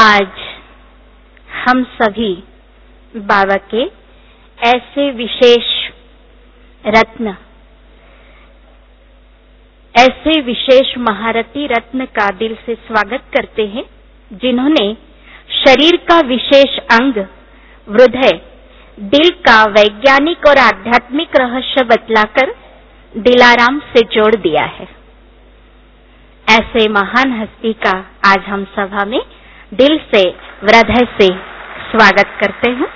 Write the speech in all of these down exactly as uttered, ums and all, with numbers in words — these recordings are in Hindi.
आज हम सभी बाबा के ऐसे विशेष रत्न, ऐसे विशेष महारथी रत्न का दिल से स्वागत करते हैं, जिन्होंने शरीर का विशेष अंग हृदय, दिल का वैज्ञानिक और आध्यात्मिक रहस्य बतलाकर दिलाराम से जोड़ दिया है। ऐसे महान हस्ती का आज हम सभा में दिल से, हृदय से स्वागत करते हैं।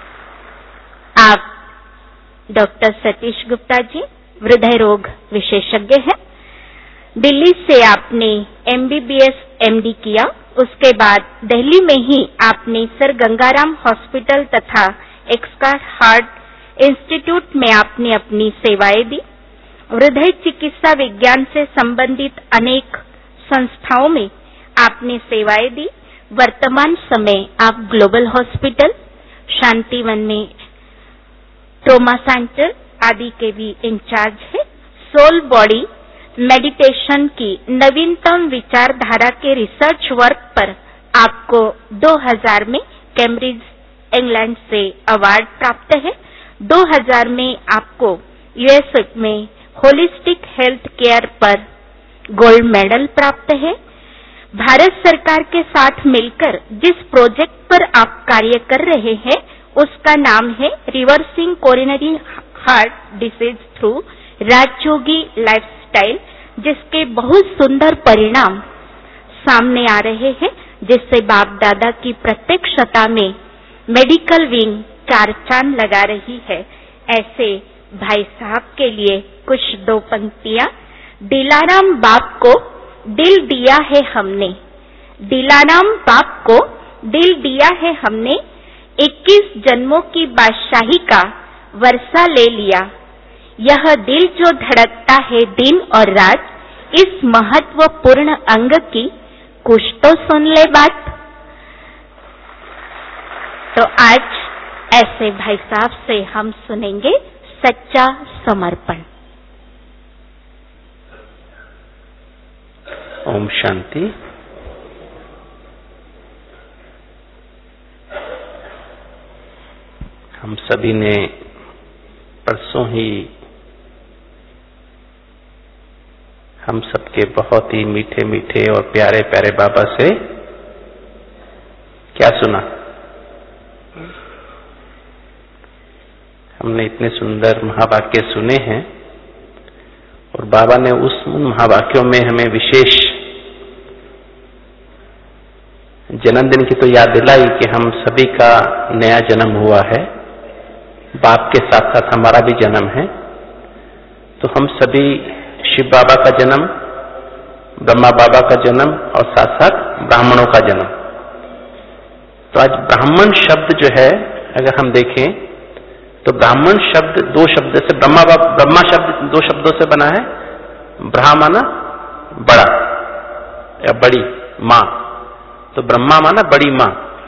आप डॉक्टर सतीश गुप्ता जी हृदय रोग विशेषज्ञ हैं। दिल्ली से आपने M B B S M D किया, उसके बाद दिल्ली में ही आपने सर गंगाराम हॉस्पिटल तथा एक्सपर्ट हार्ट इंस्टीट्यूट में आपने अपनी सेवाएं दी। हृदय चिकित्सा विज्ञान से संबंधित अनेक संस्थाओं में आपने सेवाएं दी। वर्तमान समय आप ग्लोबल हॉस्पिटल, शांतिवन में ट्रोमा सेंटर आदि के भी इंचार्ज है। सोल बॉडी मेडिटेशन की नवीनतम विचारधारा के रिसर्च वर्क पर आपको दो हज़ार में कैम्ब्रिज इंग्लैंड से अवार्ड प्राप्त है। दो हज़ार में आपको यू एस में होलिस्टिक हेल्थ केयर पर गोल्ड मेडल प्राप्त है। भारत सरकार के साथ मिलकर जिस प्रोजेक्ट पर आप कार्य कर रहे हैं उसका नाम है reversing coronary heart disease through Rajyogi lifestyle, जिसके बहुत सुंदर परिणाम सामने आ रहे हैं, जिससे बाप दादा की प्रत्यक्षता में मेडिकल विंग चार चांद लगा रही है। ऐसे भाई साहब के लिए कुछ दो पंक्तियां। दिलाराम बाप को दिल दिया है हमने, दिलाराम बाप को दिल दिया है हमने, इक्कीस जन्मों की बादशाही का वर्षा ले लिया। यह दिल जो धड़कता है दिन और रात, इस महत्वपूर्ण अंग की कुछ तो सुन ले बात। तो आज ऐसे भाई साहब से हम सुनेंगे सच्चा समर्पण। ओम शांति। हम सभी ने परसों ही हम सबके बहुत ही मीठे मीठे और प्यारे प्यारे बाबा से क्या सुना? हमने इतने सुंदर महावाक्य सुने हैं और बाबा ने उस उन महावाक्यों में हमें विशेष जन्मदिन की तो याद दिलाई कि हम सभी का नया जन्म हुआ है, बाप के साथ साथ हमारा भी जन्म है। तो हम सभी शिव बाबा का जन्म, ब्रह्मा बाबा का जन्म और साथ साथ ब्राह्मणों का जन्म। तो आज ब्राह्मण शब्द जो है अगर हम देखें तो ब्राह्मण शब्द दो शब्द से, ब्रह्मा ब्रह्मा शब्द दो शब्दों से बना है। ब्रह्मा माना बड़ा या बड़ी माँ, तो ब्रह्मा माना बड़ी माँ,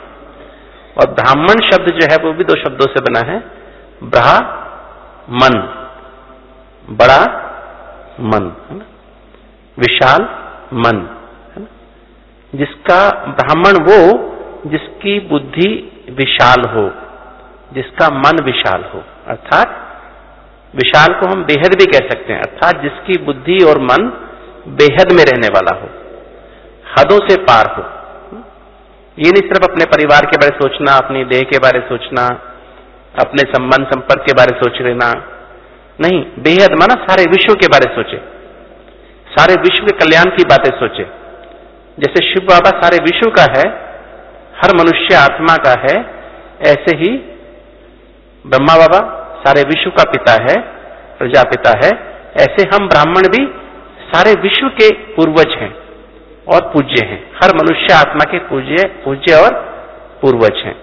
और ब्राह्मण शब्द जो है वो भी दो शब्दों से बना है। ब्रहा मन, बड़ा मन है ना, विशाल मन है ना। जिसका ब्राह्मण वो जिसकी बुद्धि विशाल हो, जिसका मन विशाल हो, अर्थात विशाल को हम बेहद भी कह सकते हैं, अर्थात जिसकी बुद्धि और मन बेहद में रहने वाला हो, हदों से पार हो। ये नहीं सिर्फ अपने परिवार के बारे में सोचना, अपनी देह के बारे में सोचना, अपने संबंध संपर्क के बारे में सोच लेना, नहीं, बेहद माना सारे विश्व के बारे में सोचे, सारे विश्व के कल्याण की बातें सोचे। जैसे शिव बाबा सारे विश्व का है, हर मनुष्य आत्मा का है, ऐसे ही ब्रह्मा बाबा सारे विश्व का पिता है, प्रजापिता है। ऐसे हम ब्राह्मण भी सारे विश्व के पूर्वज हैं और पूज्य हैं, हर मनुष्य आत्मा के पूज्य पूज्य और पूर्वज हैं।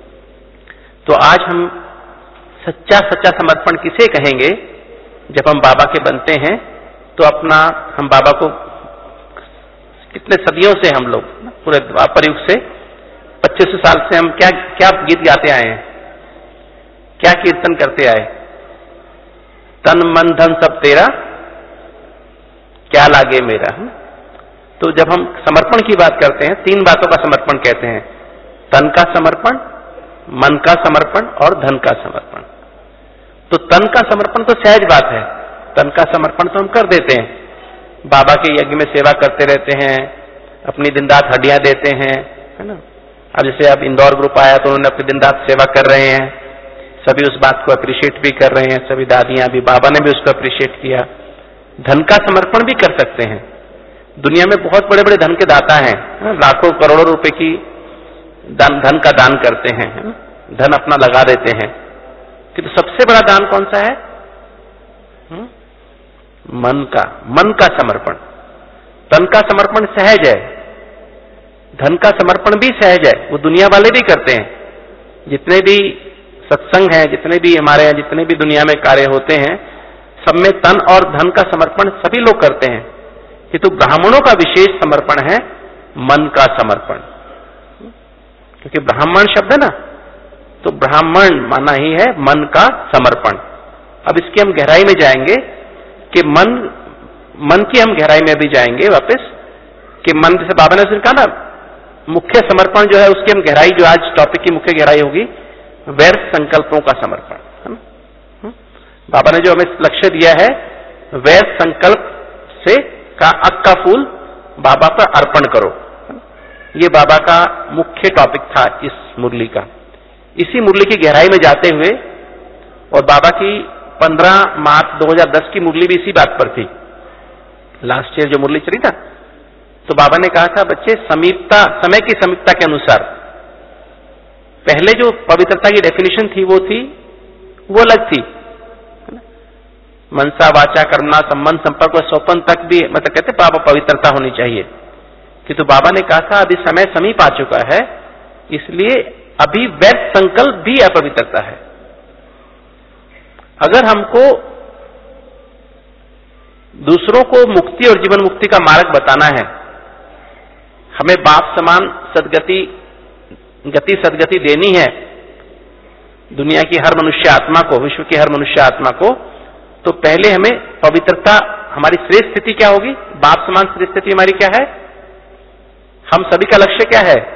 तो आज हम सच्चा सच्चा समर्पण किसे कहेंगे? जब हम बाबा के बनते हैं तो अपना, हम बाबा को कितने सदियों से हम लोग पूरे द्वापर युग से पच्चीस सौ साल से हम क्या क्या गीत गाते आए हैं, क्या कीर्तन करते आए? तन मन धन सब तेरा, क्या लागे मेरा। तो जब हम समर्पण की बात करते हैं, तीन बातों का समर्पण कहते हैं, तन का समर्पण, मन का समर्पण और धन का समर्पण। तो तन का समर्पण तो सहज बात है, तन का समर्पण तो हम कर देते हैं, बाबा के यज्ञ में सेवा करते रहते हैं, अपनी दिन रात हड्डियां देते हैं, है ना। अब जैसे अब इंदौर ग्रुप आया तो उन्होंने अपनी दिन रात सेवा कर रहे हैं, सभी उस बात को अप्रिशिएट भी कर रहे हैं, सभी दादियां भी, बाबा ने भी उसको अप्रिशिएट किया। धन का समर्पण भी कर सकते हैं, दुनिया में बहुत बड़े बड़े धन के दाता हैं, लाखों करोड़ों रुपए की दान, धन का दान करते हैं, है ना? धन अपना लगा देते हैं, किंतु तो सबसे बड़ा दान कौन सा है? हुँ? मन का, मन का समर्पण। तन का समर्पण सहज है, धन का समर्पण भी सहज है, वो दुनिया वाले भी करते हैं। जितने भी सत्संग हैं, जितने भी हमारे यहाँ जितने भी दुनिया में कार्य होते हैं, सब में तन और धन का समर्पण सभी लोग करते हैं, किंतु तो ब्राह्मणों का विशेष समर्पण है मन का समर्पण, क्योंकि ब्राह्मण शब्द है ना, तो ब्राह्मण माना ही है मन का समर्पण। अब इसकी हम गहराई में जाएंगे कि मन मन की हम गहराई में भी जाएंगे वापस कि मन, जैसे बाबा ने उसने कहा ना, मुख्य समर्पण जो है उसकी हम गहराई, जो आज टॉपिक की मुख्य गहराई होगी, व्यर्थ संकल्पों का समर्पण, है ना। बाबा ने जो हमें लक्ष्य दिया है, व्यर्थ संकल्प से का अक का फूल बाबा पर अर्पण करो, ये बाबा का मुख्य टॉपिक था इस मुरली का। इसी मुरली की गहराई में जाते हुए, और बाबा की पंद्रह मार्च दो हज़ार दस की मुरली भी इसी बात पर थी, लास्ट ईयर जो मुरली चली था, तो बाबा ने कहा था, बच्चे समीपता, समय की समीपता के अनुसार, पहले जो पवित्रता की डेफिनेशन थी वो थी, वो अलग थी, मनसा वाचा कर्मणा संबंध संपर्क और स्वपन तक भी, मतलब कहते बाबा पवित्रता होनी चाहिए, किंतु तो बाबा ने कहा था अभी समय समीप आ चुका है, इसलिए अभी व्यर्थ संकल्प भी अपवित्रता है। अगर हमको दूसरों को मुक्ति और जीवन मुक्ति का मार्ग बताना है, हमें बाप समान सदगति गति सदगति देनी है दुनिया की हर मनुष्य आत्मा को, विश्व की हर मनुष्य आत्मा को, तो पहले हमें पवित्रता, हमारी श्रेष्ठ स्थिति क्या होगी? बाप समान श्रेष्ठ स्थिति हमारी क्या है? हम सभी का लक्ष्य क्या है?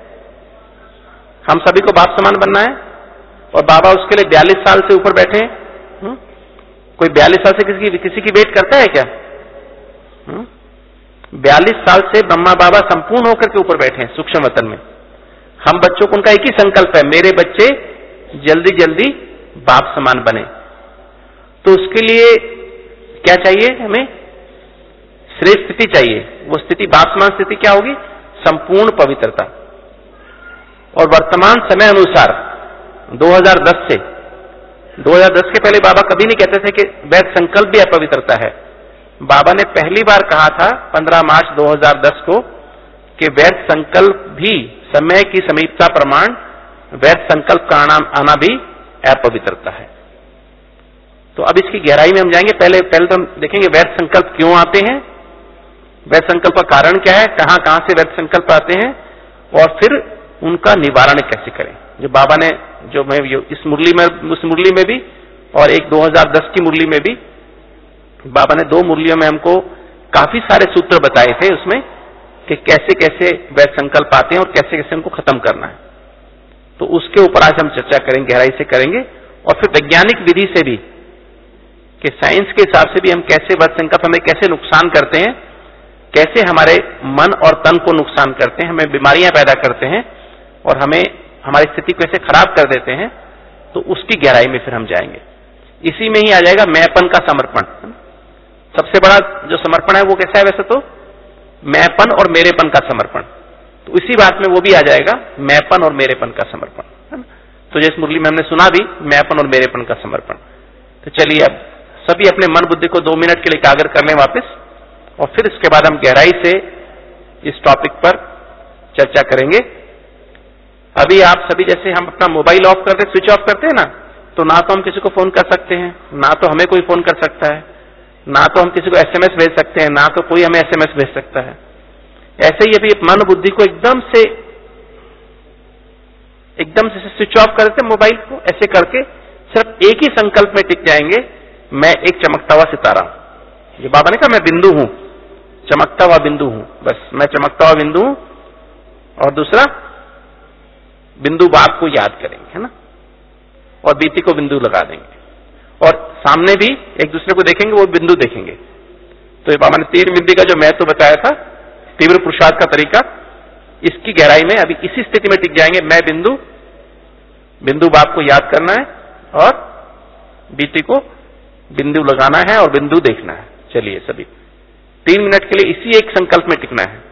हम सभी को बाप समान बनना है, और बाबा उसके लिए बयालीस साल से ऊपर बैठे हैं। हुँ? कोई बयालीस साल से किसी की किसी की वेट करता है क्या? बयालीस साल से ब्रह्मा बाबा संपूर्ण होकर के ऊपर बैठे हैं सूक्ष्म वतन में। हम बच्चों को, उनका एक ही संकल्प है, मेरे बच्चे जल्दी जल्दी बाप समान बने। तो उसके लिए क्या चाहिए? हमें श्रेष्ठ स्थिति चाहिए। वो स्थिति, बाप समान स्थिति क्या होगी? संपूर्ण पवित्रता। और वर्तमान समय अनुसार दो हज़ार दस से, दो हज़ार दस के पहले बाबा कभी नहीं कहते थे कि वैध संकल्प भी अपवित्रता है। बाबा ने पहली बार कहा था पंद्रह मार्च दो हज़ार दस को कि वैध संकल्प भी समय की समीपता प्रमाण, वैध संकल्प का आना, आना भी अपवित्रता है। तो अब इसकी गहराई में हम जाएंगे। पहले पहले तो हम देखेंगे वैध संकल्प क्यों आते हैं, वैध संकल्प का कारण क्या है, कहां कहां से वैध संकल्प आते हैं, और फिर उनका निवारण कैसे करें। जो बाबा ने, जो मैं इस मुरली में, उस मुरली में भी और एक दो हज़ार दस की मुरली में भी, बाबा ने दो मुरलियों में हमको काफी सारे सूत्र बताए थे उसमें कि कैसे कैसे वैध संकल्प आते हैं और कैसे कैसे उनको खत्म करना है। तो उसके ऊपर आज हम चर्चा करेंगे, गहराई से करेंगे, और फिर वैज्ञानिक विधि से भी, कि साइंस के हिसाब से भी हम कैसे वैध संकल्प हमें कैसे नुकसान करते हैं, कैसे हमारे मन और तन को नुकसान करते हैं, हमें बीमारियां पैदा करते हैं और हमें हमारी स्थिति को कैसे खराब कर देते हैं। तो उसकी गहराई में फिर हम जाएंगे। इसी में ही आ जाएगा मैंपन का समर्पण। सबसे बड़ा जो समर्पण है वो कैसा है? वैसे तो मैंपन और मेरेपन का समर्पण। तो इसी बात में वो भी आ जाएगा, मैंपन और मेरेपन का समर्पण। तो जैसे मुरली में हमने सुना भी, मैंपन और मेरेपन का समर्पण। तो चलिए अब सभी अपने मन बुद्धि को दो मिनट के लिए एकाग्र कर लें वापस, और फिर इसके बाद हम गहराई से इस टॉपिक पर चर्चा करेंगे। अभी आप सभी, जैसे हम अपना मोबाइल ऑफ करते, स्विच ऑफ करते हैं ना, तो ना तो हम किसी को फोन कर सकते हैं, ना तो हमें कोई फोन कर सकता है, ना तो हम किसी को एसएमएस भेज सकते हैं, ना तो कोई हमें एसएमएस भेज सकता है। ऐसे ही अभी मन बुद्धि को एकदम से एकदम से स्विच ऑफ कर देते मोबाइल को, ऐसे करके सिर्फ एक ही संकल्प में टिक जाएंगे, मैं एक चमकता हुआ सितारा हूं। जो बाबा ने कहा मैं बिंदु हूं, चमकता हुआ बिंदु हूं, बस मैं चमकता हुआ बिंदु हूं। और दूसरा बिंदु बाप को याद करेंगे, है ना, और बीती को बिंदु लगा देंगे और सामने भी एक दूसरे को देखेंगे, वो बिंदु देखेंगे। तो ये बाबा ने तीन बिंदी का जो महत्व तो बताया था, तीव्र पुरुषार्थ का तरीका, इसकी गहराई में अभी इसी स्थिति में टिक जाएंगे। मैं बिंदु, बिंदु बाप को याद करना है और बीती को बिंदु लगाना है और बिंदु देखना है। चलिए सभी तीन मिनट के लिए इसी एक संकल्प में टिकना है।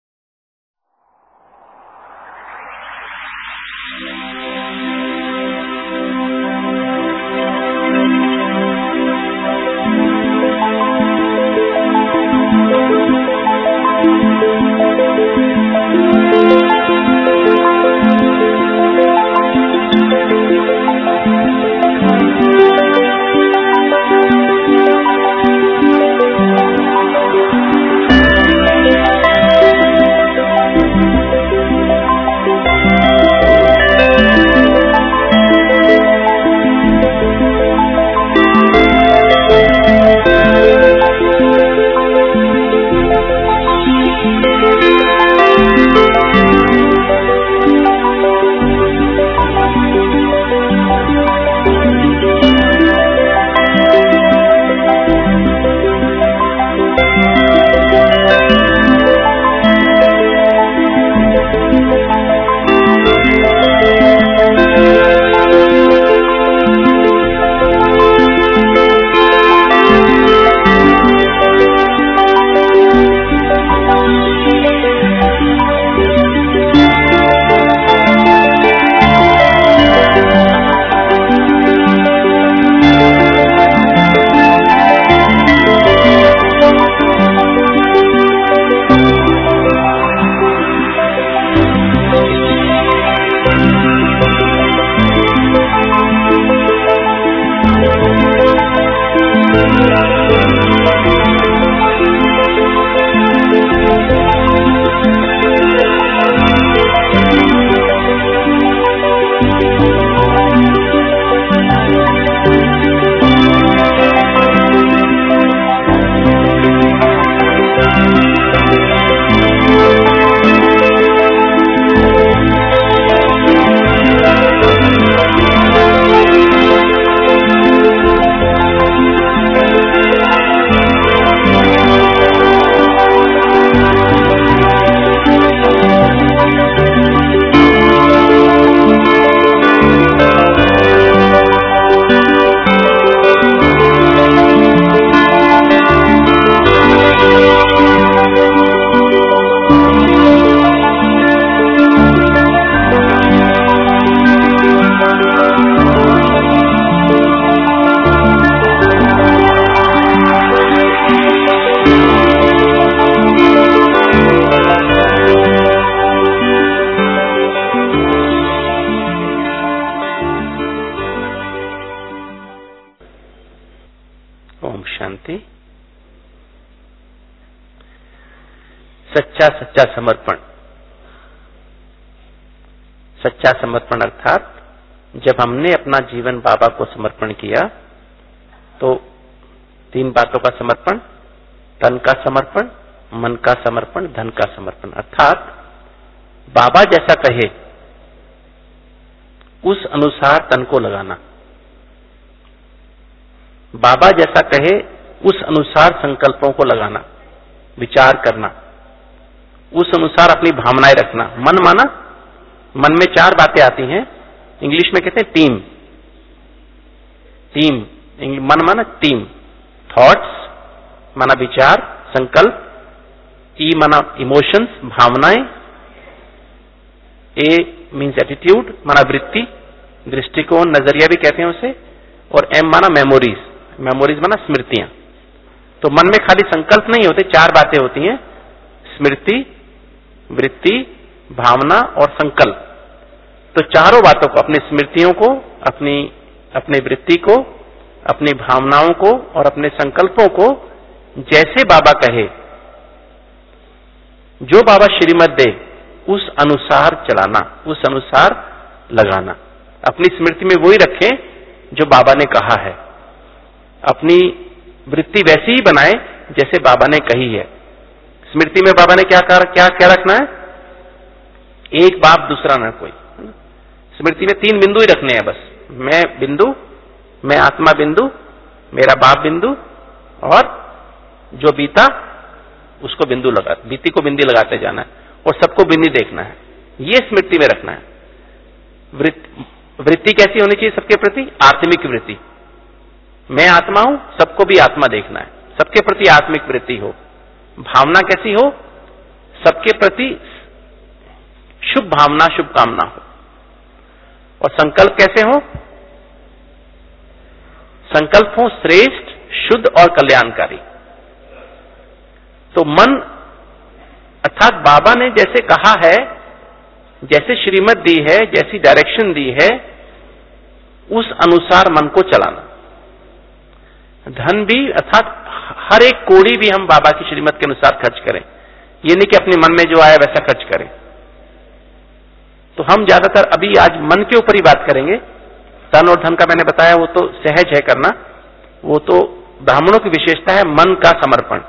सच्चा सच्चा समर्पण। सच्चा समर्पण अर्थात जब हमने अपना जीवन बाबा को समर्पण किया तो तीन बातों का समर्पण, तन का समर्पण, मन का समर्पण, धन का समर्पण। अर्थात बाबा जैसा कहे उस अनुसार तन को लगाना, बाबा जैसा कहे उस अनुसार संकल्पों को लगाना, विचार करना, उस अनुसार अपनी भावनाएं रखना। मन माना, मन में चार बातें आती हैं, इंग्लिश में कहते हैं टीम। टीम मन माना टीम। थॉट्स माना विचार, संकल्प। ई माना इमोशंस, भावनाएं। ए मीन्स एटीट्यूड माना वृत्ति, दृष्टिकोण, नजरिया भी कहते हैं उसे। और एम माना मेमोरीज, मेमोरीज माना स्मृतियां। तो मन में खाली संकल्प नहीं होते, चार बातें होती हैं, स्मृति, वृत्ति, भावना और संकल्प। तो चारों बातों को, अपनी स्मृतियों को, अपनी अपनी वृत्ति को, अपनी भावनाओं को और अपने संकल्पों को जैसे बाबा कहे, जो बाबा श्रीमत दे उस अनुसार चलाना, उस अनुसार लगाना। अपनी स्मृति में वही रखें जो बाबा ने कहा है, अपनी वृत्ति वैसी ही बनाए जैसे बाबा ने कही है। स्मृति में बाबा ने क्या कर, क्या क्या रखना है? एक बाप दूसरा ना कोई। स्मृति में तीन बिंदु ही रखने हैं बस, मैं बिंदु, मैं आत्मा बिंदु, मेरा बाप बिंदु, और जो बीता उसको बिंदु लगा, बीती को बिंदी लगाते जाना है और सबको बिंदी देखना है, ये स्मृति में रखना है। वृत्ति कैसी होनी चाहिए सबके प्रति? आत्मिक वृत्ति। मैं आत्मा हूं, सबको भी आत्मा देखना है, सबके प्रति आत्मिक वृत्ति हो। भावना कैसी हो? सबके प्रति शुभ भावना, शुभ कामना हो। और संकल्प कैसे हो? संकल्प हो श्रेष्ठ, शुद्ध और कल्याणकारी। तो मन अर्थात बाबा ने जैसे कहा है, जैसे श्रीमत दी है, जैसी डायरेक्शन दी है, उस अनुसार मन को चलाना। धन भी अर्थात हर एक कौड़ी भी हम बाबा की श्रीमत के अनुसार खर्च करें, ये नहीं कि अपने मन में जो आया वैसा खर्च करें। तो हम ज्यादातर अभी आज मन के ऊपर ही बात करेंगे। तन और धन का मैंने बताया वो तो सहज है करना, वो तो ब्राह्मणों की विशेषता है, मन का समर्पण।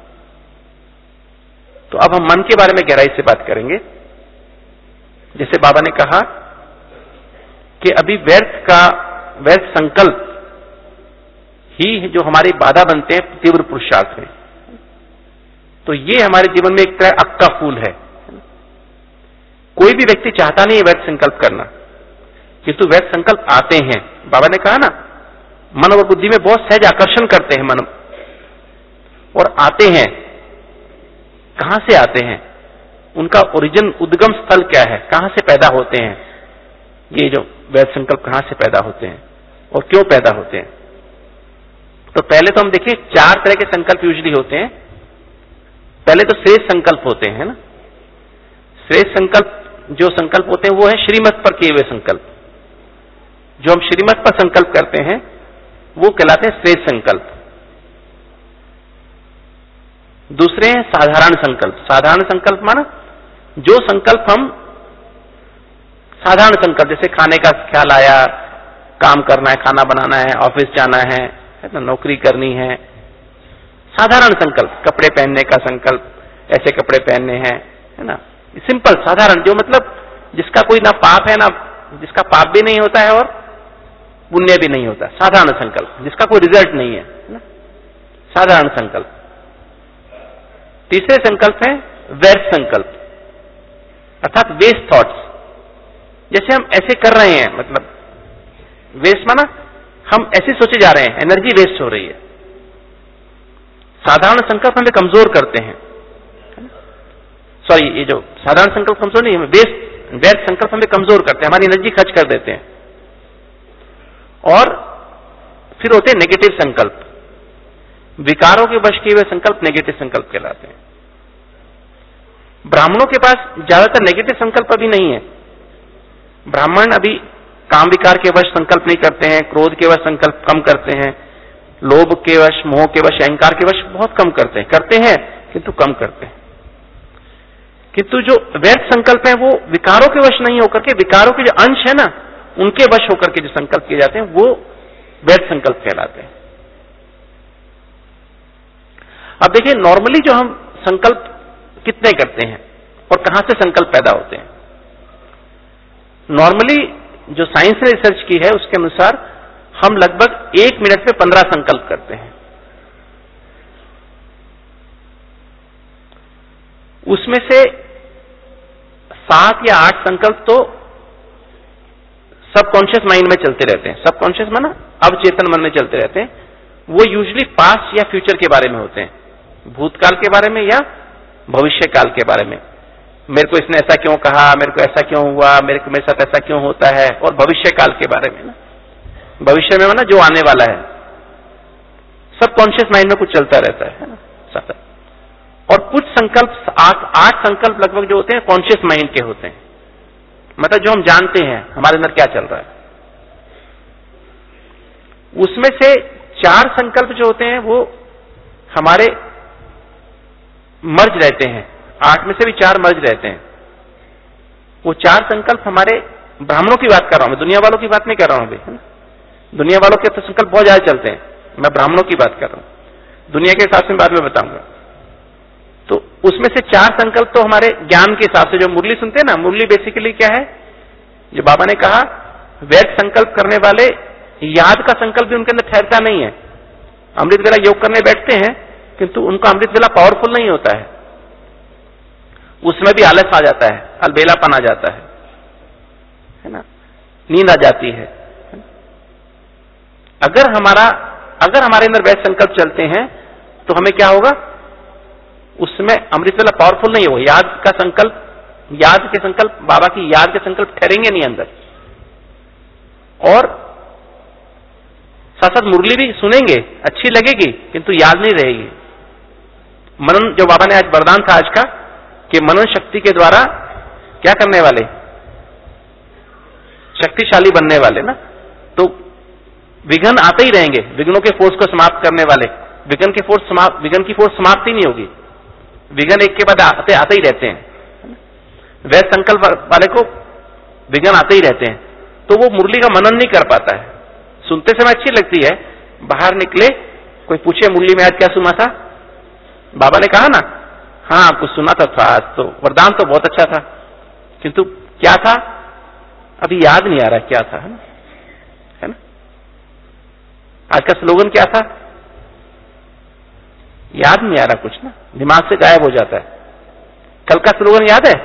तो अब हम मन के बारे में गहराई से बात करेंगे। जैसे बाबा ने कहा कि अभी व्यर्थ का व्यर्थ संकल्प ही जो हमारी बाधा बनते हैं तीव्र पुरुषार्थ में। तो ये हमारे जीवन में एक तरह अक्का फूल है। कोई भी व्यक्ति चाहता नहीं है व्यर्थ संकल्प करना, किंतु व्यर्थ संकल्प आते हैं। बाबा ने कहा ना, मन और बुद्धि में बहुत सहज आकर्षण करते हैं मन, और आते हैं। कहां से आते हैं? उनका ओरिजिन, उद्गम स्थल क्या है, कहां से पैदा होते हैं? ये जो व्यर्थ संकल्प कहां से पैदा होते हैं और क्यों पैदा होते हैं? तो पहले तो हम देखिए चार तरह के संकल्प यूजुअली होते हैं। पहले तो श्रेष्ठ संकल्प होते हैं ना। श्रेष्ठ संकल्प जो संकल्प होते हैं वो है श्रीमत पर किए हुए संकल्प। जो हम श्रीमत पर संकल्प करते हैं वो कहलाते हैं श्रेष्ठ संकल्प। दूसरे हैं साधारण संकल्प। साधारण संकल्प माना जो संकल्प हम साधारण संकल्प, जैसे खाने का ख्याल आया, काम करना है, खाना बनाना है, ऑफिस जाना है, है ना, नौकरी करनी है, साधारण संकल्प। कपड़े पहनने का संकल्प, ऐसे कपड़े पहनने हैं, है ना, सिंपल साधारण, जो मतलब जिसका कोई ना पाप है, ना जिसका पाप भी नहीं होता है और पुण्य भी नहीं होता। साधारण संकल्प जिसका कोई रिजल्ट नहीं है, है ना, साधारण संकल्प। तीसरे संकल्प है व्यर्थ संकल्प, अर्थात वेस्ट थॉट्स। जैसे हम ऐसे कर रहे हैं, मतलब वेस्ट माना हम ऐसे सोचे जा रहे हैं, एनर्जी वेस्ट हो रही है। साधारण संकल्प हमें कमजोर करते हैं। सॉरी, ये जो साधारण संकल्प कमजोर नहीं है, वेस्ट व्यर्थ संकल्प हमें कमजोर करते हैं, हमारी एनर्जी खर्च कर देते हैं। और फिर होते हैं नेगेटिव संकल्प। विकारों के वश किए हुए संकल्प नेगेटिव संकल्प कहलाते हैं। ब्राह्मणों के पास ज्यादातर नेगेटिव संकल्प अभी नहीं है। ब्राह्मण अभी काम विकार के वश संकल्प नहीं करते हैं, क्रोध के वश संकल्प कम करते हैं, लोभ के वश, मोह के वश, अहंकार के वश बहुत कम करते हैं। करते हैं किंतु कम करते हैं। किंतु जो व्यर्थ संकल्प है वो विकारों के वश नहीं होकर के, विकारों के जो अंश है ना उनके वश होकर के जो संकल्प किए जाते हैं वो व्यर्थ संकल्प कहलाते हैं। अब देखिए, नॉर्मली जो हम संकल्प कितने करते हैं और कहां से संकल्प पैदा होते हैं? नॉर्मली जो साइंस ने रिसर्च की है उसके अनुसार हम लगभग एक मिनट में पंद्रह संकल्प करते हैं। उसमें से सात या आठ संकल्प तो सबकॉन्शियस माइंड में चलते रहते हैं। सबकॉन्शियस माना अवचेतन मन में चलते रहते हैं। वो यूजुअली पास्ट या फ्यूचर के बारे में होते हैं, भूतकाल के बारे में या भविष्य काल के बारे में। मेरे को इसने ऐसा क्यों कहा, मेरे को ऐसा क्यों हुआ, मेरे को मेरे साथ ऐसा क्यों होता है। और भविष्य काल के बारे में ना, भविष्य में माना जो आने वाला है, सबकॉन्शियस माइंड में कुछ चलता रहता है ना। और कुछ संकल्प, आठ आठ संकल्प लगभग जो होते हैं कॉन्शियस माइंड के होते हैं, मतलब जो हम जानते हैं हमारे अंदर क्या चल रहा है। उसमें से चार संकल्प जो होते हैं वो हमारे मर्ज रहते हैं। आठ में से भी चार मर्ज रहते हैं। वो चार संकल्प हमारे, ब्राह्मणों की बात कर रहा हूं मैं, दुनिया वालों की बात नहीं कर रहा हूं अभी, है ना। दुनिया वालों के तो संकल्प बहुत ज्यादा चलते हैं, मैं ब्राह्मणों की बात कर रहा हूं। दुनिया के हिसाब से बाद में बताऊंगा। तो उसमें से चार संकल्प तो हमारे ज्ञान के हिसाब से, जो मुरली सुनते हैं ना, मुरली बेसिकली क्या है, जो बाबा ने कहा वैध संकल्प करने वाले याद का संकल्प भी उनके अंदर ठहरता नहीं है। अमृत वेला योग करने बैठते हैं किंतु उनका अमृत वेला पावरफुल नहीं होता है, उसमें भी आलस आ जाता है, अलबेलापन आ जाता है, है ना, नींद आ जाती है। अगर हमारा अगर हमारे अंदर वैसे संकल्प चलते हैं तो हमें क्या होगा, उसमें अमृत वेला पावरफुल नहीं होगा। याद का संकल्प, याद के संकल्प, बाबा की याद के संकल्प ठहरेंगे नहीं अंदर, और साथ साथ मुरली भी सुनेंगे, अच्छी लगेगी किंतु याद नहीं रहेगी। मनन, जो बाबा ने आज वरदान था आज का, कि मनन शक्ति के द्वारा क्या करने वाले, शक्तिशाली बनने वाले ना, तो विघ्न आते ही रहेंगे, विघ्नों के फोर्स को समाप्त करने वाले, विघ्न के फोर्स समाप्त विघ्न की फोर्स समाप्त ही नहीं होगी, विघ्न एक के बाद आते आते ही रहते हैं। वैसे संकल्प वाले को विघ्न आते ही रहते हैं, तो वो मुरली का मनन नहीं कर पाता है। सुनते समय अच्छी लगती है, बाहर निकले कोई पूछे मुरली में आज क्या सुना था, बाबा ने कहा ना, हाँ कुछ सुना था, था आज तो वरदान तो बहुत अच्छा था, किंतु क्या था अभी याद नहीं आ रहा क्या था, है ना, है ना? आज का स्लोगन क्या था, याद नहीं आ रहा कुछ ना, दिमाग से गायब हो जाता है। कल का स्लोगन याद है,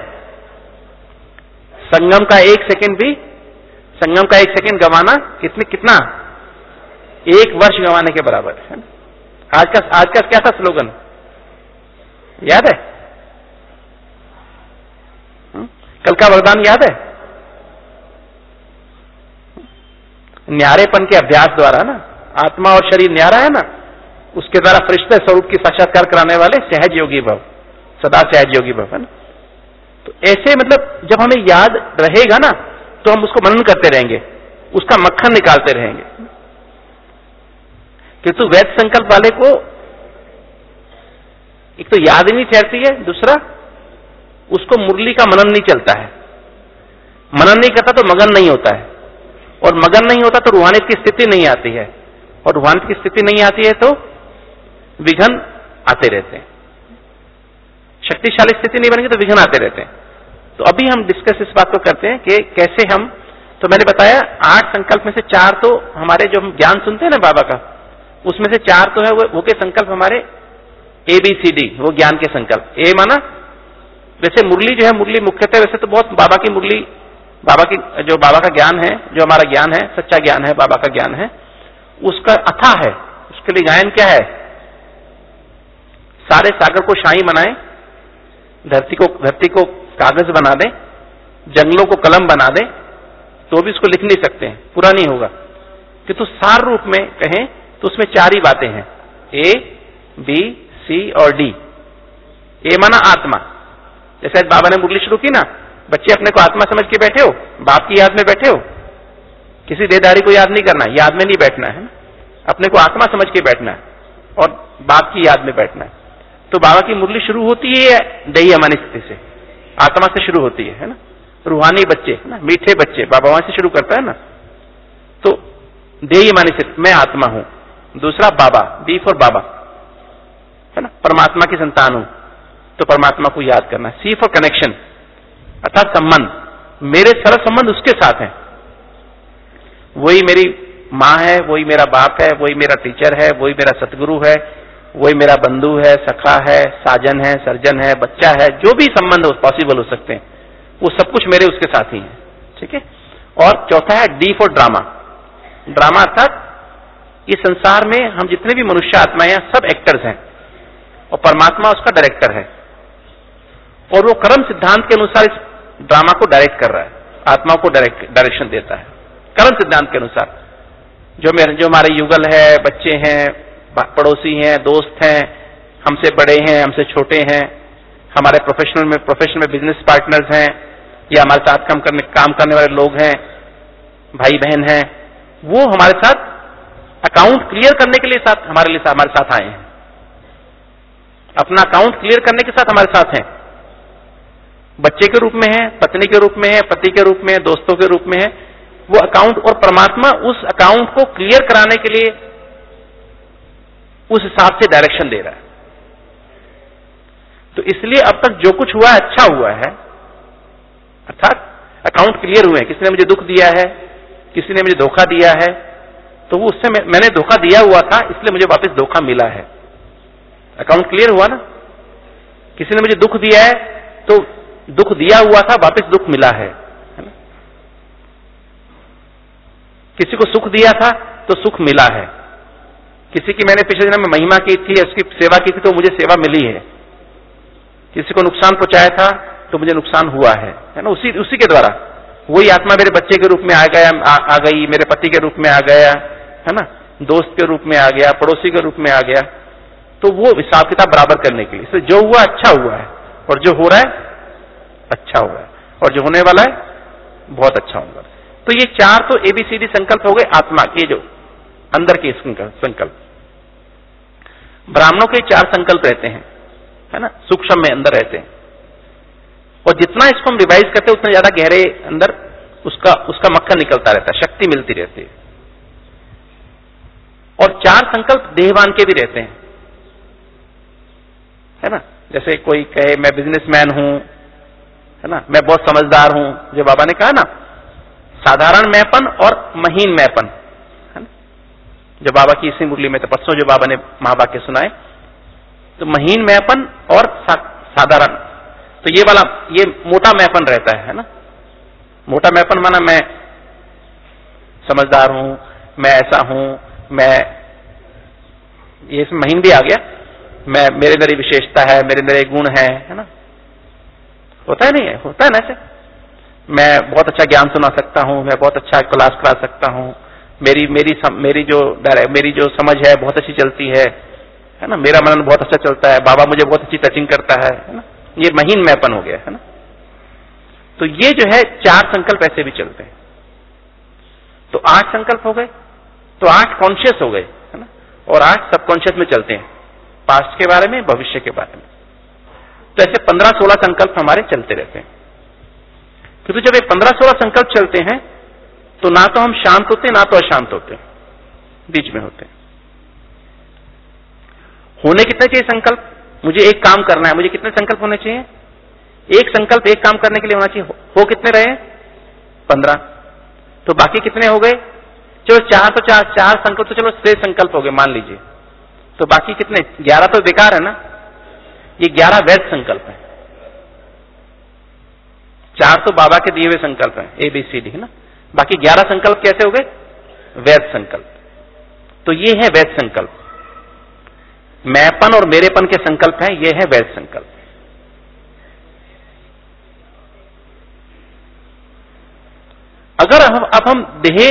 संगम का एक सेकंड भी, संगम का एक सेकंड गंवाना कितने कितना एक वर्ष गंवाने के बराबर है। आज का आज का क्या था स्लोगन, याद है? कल का वरदान याद है? न्यारेपन के अभ्यास द्वारा ना, आत्मा और शरीर न्यारा है ना, उसके द्वारा फरिश्ते स्वरूप की साक्षात्कार कराने वाले सहज योगी भव, सदा सहज योगी भव, है ना। तो ऐसे मतलब जब हमें याद रहेगा ना तो हम उसको मनन करते रहेंगे, उसका मक्खन निकालते रहेंगे। किंतु वैध संकल्प वाले को एक तो याद ही नहीं ठहरती है, दूसरा उसको मुरली का मनन नहीं चलता है, मनन नहीं करता तो मगन नहीं होता है, और मगन नहीं होता तो रूहानियत की स्थिति नहीं आती है, और रूहानियत की स्थिति नहीं आती है तो विघ्न आते रहते हैं, शक्तिशाली स्थिति नहीं बनेगी तो विघ्न आते रहते हैं। तो अभी हम डिस्कस इस बात को करते हैं कि कैसे हम, तो मैंने बताया आठ संकल्प में से चार तो हमारे, जो हम ज्ञान सुनते हैं ना बाबा का, उसमें से चार तो है वो, वो के संकल्प हमारे ए बी सी डी, वो ज्ञान के संकल्प। ए माना वैसे मुरली जो है, मुरली मुख्यतः वैसे तो बहुत बाबा की मुरली, बाबा की जो बाबा का ज्ञान है, जो हमारा ज्ञान है, सच्चा ज्ञान है, बाबा का ज्ञान है, उसका अथाह है। उसके लिए गायन क्या है, सारे सागर को शाही बनाए, धरती को धरती को कागज बना दे, जंगलों को कलम बना दे, तो भी उसको लिख नहीं सकते हैं, पूरा नहीं होगा। किंतु सार रूप में कहें तो उसमें चार ही बातें हैं, ए बी सी और डी। ए माना आत्मा, जैसे आज बाबा ने मुरली शुरू की ना, बच्चे अपने को आत्मा समझ के बैठे हो, बाप की याद में बैठे हो, किसी देहधारी को याद नहीं करना, याद में नहीं बैठना है, अपने को आत्मा समझ के बैठना है और बाप की याद में बैठना है। तो बाबा की मुरली शुरू होती है दही अमानी स्थिति से, आत्मा से शुरू होती है, है ना, रूहानी बच्चे, है ना, मीठे बच्चे, बाबा वहां से शुरू करता है ना। तो देही अमानी स्थिति, मैं आत्मा हूं। दूसरा बाबा, बी फॉर बाबा, है ना, परमात्मा की संतान हूं, तो परमात्मा को याद करना। सी फॉर कनेक्शन, अर्थात संबंध, मेरे सरल संबंध उसके साथ हैं, वही मेरी माँ है, वही मेरा बाप है, वही मेरा टीचर है, वही मेरा सतगुरु है, वही मेरा बंधु है, सखा है, साजन है, सर्जन है, बच्चा है, जो भी संबंध हो पॉसिबल हो सकते हैं, वो सब कुछ मेरे उसके साथ ही है, ठीक है। और चौथा है डी फॉर ड्रामा। ड्रामा अर्थात इस संसार में हम जितने भी मनुष्य आत्माएं हैं सब एक्टर्स हैं और परमात्मा उसका डायरेक्टर है, और वो कर्म सिद्धांत के अनुसार इस ड्रामा को डायरेक्ट कर रहा है, आत्मा को डायरेक्ट डायरेक्शन देता है कर्म सिद्धांत के अनुसार। जो मेरे जो हमारे युगल है, बच्चे हैं, पड़ोसी हैं, दोस्त हैं, हमसे बड़े हैं, हमसे छोटे हैं, हमारे प्रोफेशनल में प्रोफेशनल में बिजनेस पार्टनर्स हैं, या हमारे साथ काम करने काम करने वाले लोग हैं, भाई बहन हैं, वो हमारे साथ अकाउंट क्लियर करने के लिए साथ हमारे लिए हमारे साथ आए हैं, अपना अकाउंट क्लियर करने के साथ हमारे साथ हैं। बच्चे के रूप में है, पत्नी के रूप में है, पति के रूप में है, दोस्तों के रूप में है, वो अकाउंट, और परमात्मा उस अकाउंट को क्लियर कराने के लिए उस हिसाब से डायरेक्शन दे रहा है। तो इसलिए अब तक जो कुछ हुआ है अच्छा हुआ है, अर्थात अकाउंट क्लियर हुए हैं। किसी ने मुझे दुख दिया है, किसी ने मुझे धोखा दिया है, तो वो उससे मैं, मैंने धोखा दिया हुआ था इसलिए मुझे वापस धोखा मिला है, अकाउंट क्लियर हुआ ना। किसी ने मुझे दुख दिया है तो दुख दिया हुआ था, वापस दुख मिला है, है ना। किसी को सुख दिया था तो सुख मिला है, किसी की मैंने पिछले दिन में महिमा की थी, उसकी सेवा की थी तो मुझे सेवा मिली है, किसी को नुकसान पहुंचाया था तो मुझे नुकसान हुआ है, है ना। उसी उसी के द्वारा वही आत्मा मेरे बच्चे के रूप में आ गया आ, आ गई, मेरे पति के रूप में आ गया, है ना, दोस्त के रूप में आ गया, पड़ोसी के रूप में आ गया, तो वो हिसाब किताब बराबर करने के लिए। इसलिए जो हुआ अच्छा हुआ है, और जो हो रहा है अच्छा हुआ है, और जो होने वाला है बहुत अच्छा होगा। तो ये चार तो एबीसीडी संकल्प हो गए आत्मा के, जो अंदर के संकल्प। ब्राह्मणों के चार संकल्प रहते हैं, है ना, सूक्ष्म में अंदर रहते हैं, और जितना इसको हम रिवाइज करते हैं उतना ज्यादा गहरे अंदर उसका उसका मक्खन निकलता रहता है, शक्ति मिलती रहती है। और चार संकल्प देहवान के भी रहते हैं, है ना। जैसे कोई कहे मैं बिजनेसमैन हूं, है ना, मैं बहुत समझदार हूं, जो बाबा ने कहा ना, साधारण मैंपन और महीन मैंपन, है ना। जो बाबा की इसी मुरली में तो परसों जो बाबा ने महावाक्य सुनाए, तो महीन मैंपन और सा, साधारण, तो ये वाला ये मोटा मैंपन रहता है, है ना। मोटा मैंपन माना मैं समझदार हूं, मैं ऐसा हूं, मैं ये इसमें महीन भी आ गया, मैं मेरे अंदर विशेषता है, मेरे अंदर गुण है, है ना। होता है नहीं है, होता है ना ऐसे। मैं बहुत अच्छा ज्ञान सुना सकता हूं, मैं बहुत अच्छा क्लास करा सकता हूं, मेरी मेरी सम, मेरी जो मेरी जो समझ है बहुत अच्छी चलती है, है ना, मेरा मनन बहुत अच्छा चलता है, बाबा मुझे बहुत अच्छी टचिंग करता है, है ना। ये महीन मैंपन हो गया, है ना। तो ये जो है चार संकल्प ऐसे भी चलते हैं। तो आठ संकल्प हो गए, तो आठ कॉन्शियस हो गए, है ना, और आठ सबकॉन्शियस में चलते हैं, पास्ट के बारे में, भविष्य के बारे में। तो ऐसे पंद्रह सोलह संकल्प हमारे चलते रहते हैं। क्योंकि जब ये पंद्रह सोलह संकल्प चलते हैं तो ना तो हम शांत होते ना तो अशांत होते, बीच में होते हैं। होने कितने चाहिए संकल्प? मुझे एक काम करना है, मुझे कितने संकल्प होने चाहिए? एक संकल्प एक काम करने के लिए होना चाहिए। हो कितने रहे? पंद्रह। तो बाकी कितने हो गए? चलो चार तो चार चार संकल्प तो चलो छह संकल्प हो गए मान लीजिए, तो बाकी कितने? ग्यारह तो बेकार है ना। ये ग्यारह वैध संकल्प है। चार तो बाबा के दिए हुए संकल्प हैं, ए बी सी डी, है ना। बाकी ग्यारह संकल्प कैसे हो गए? वैध संकल्प। तो ये है वैध संकल्प। मैंपन और मेरेपन के संकल्प हैं, ये है वैध संकल्प। अगर हम अब हम देह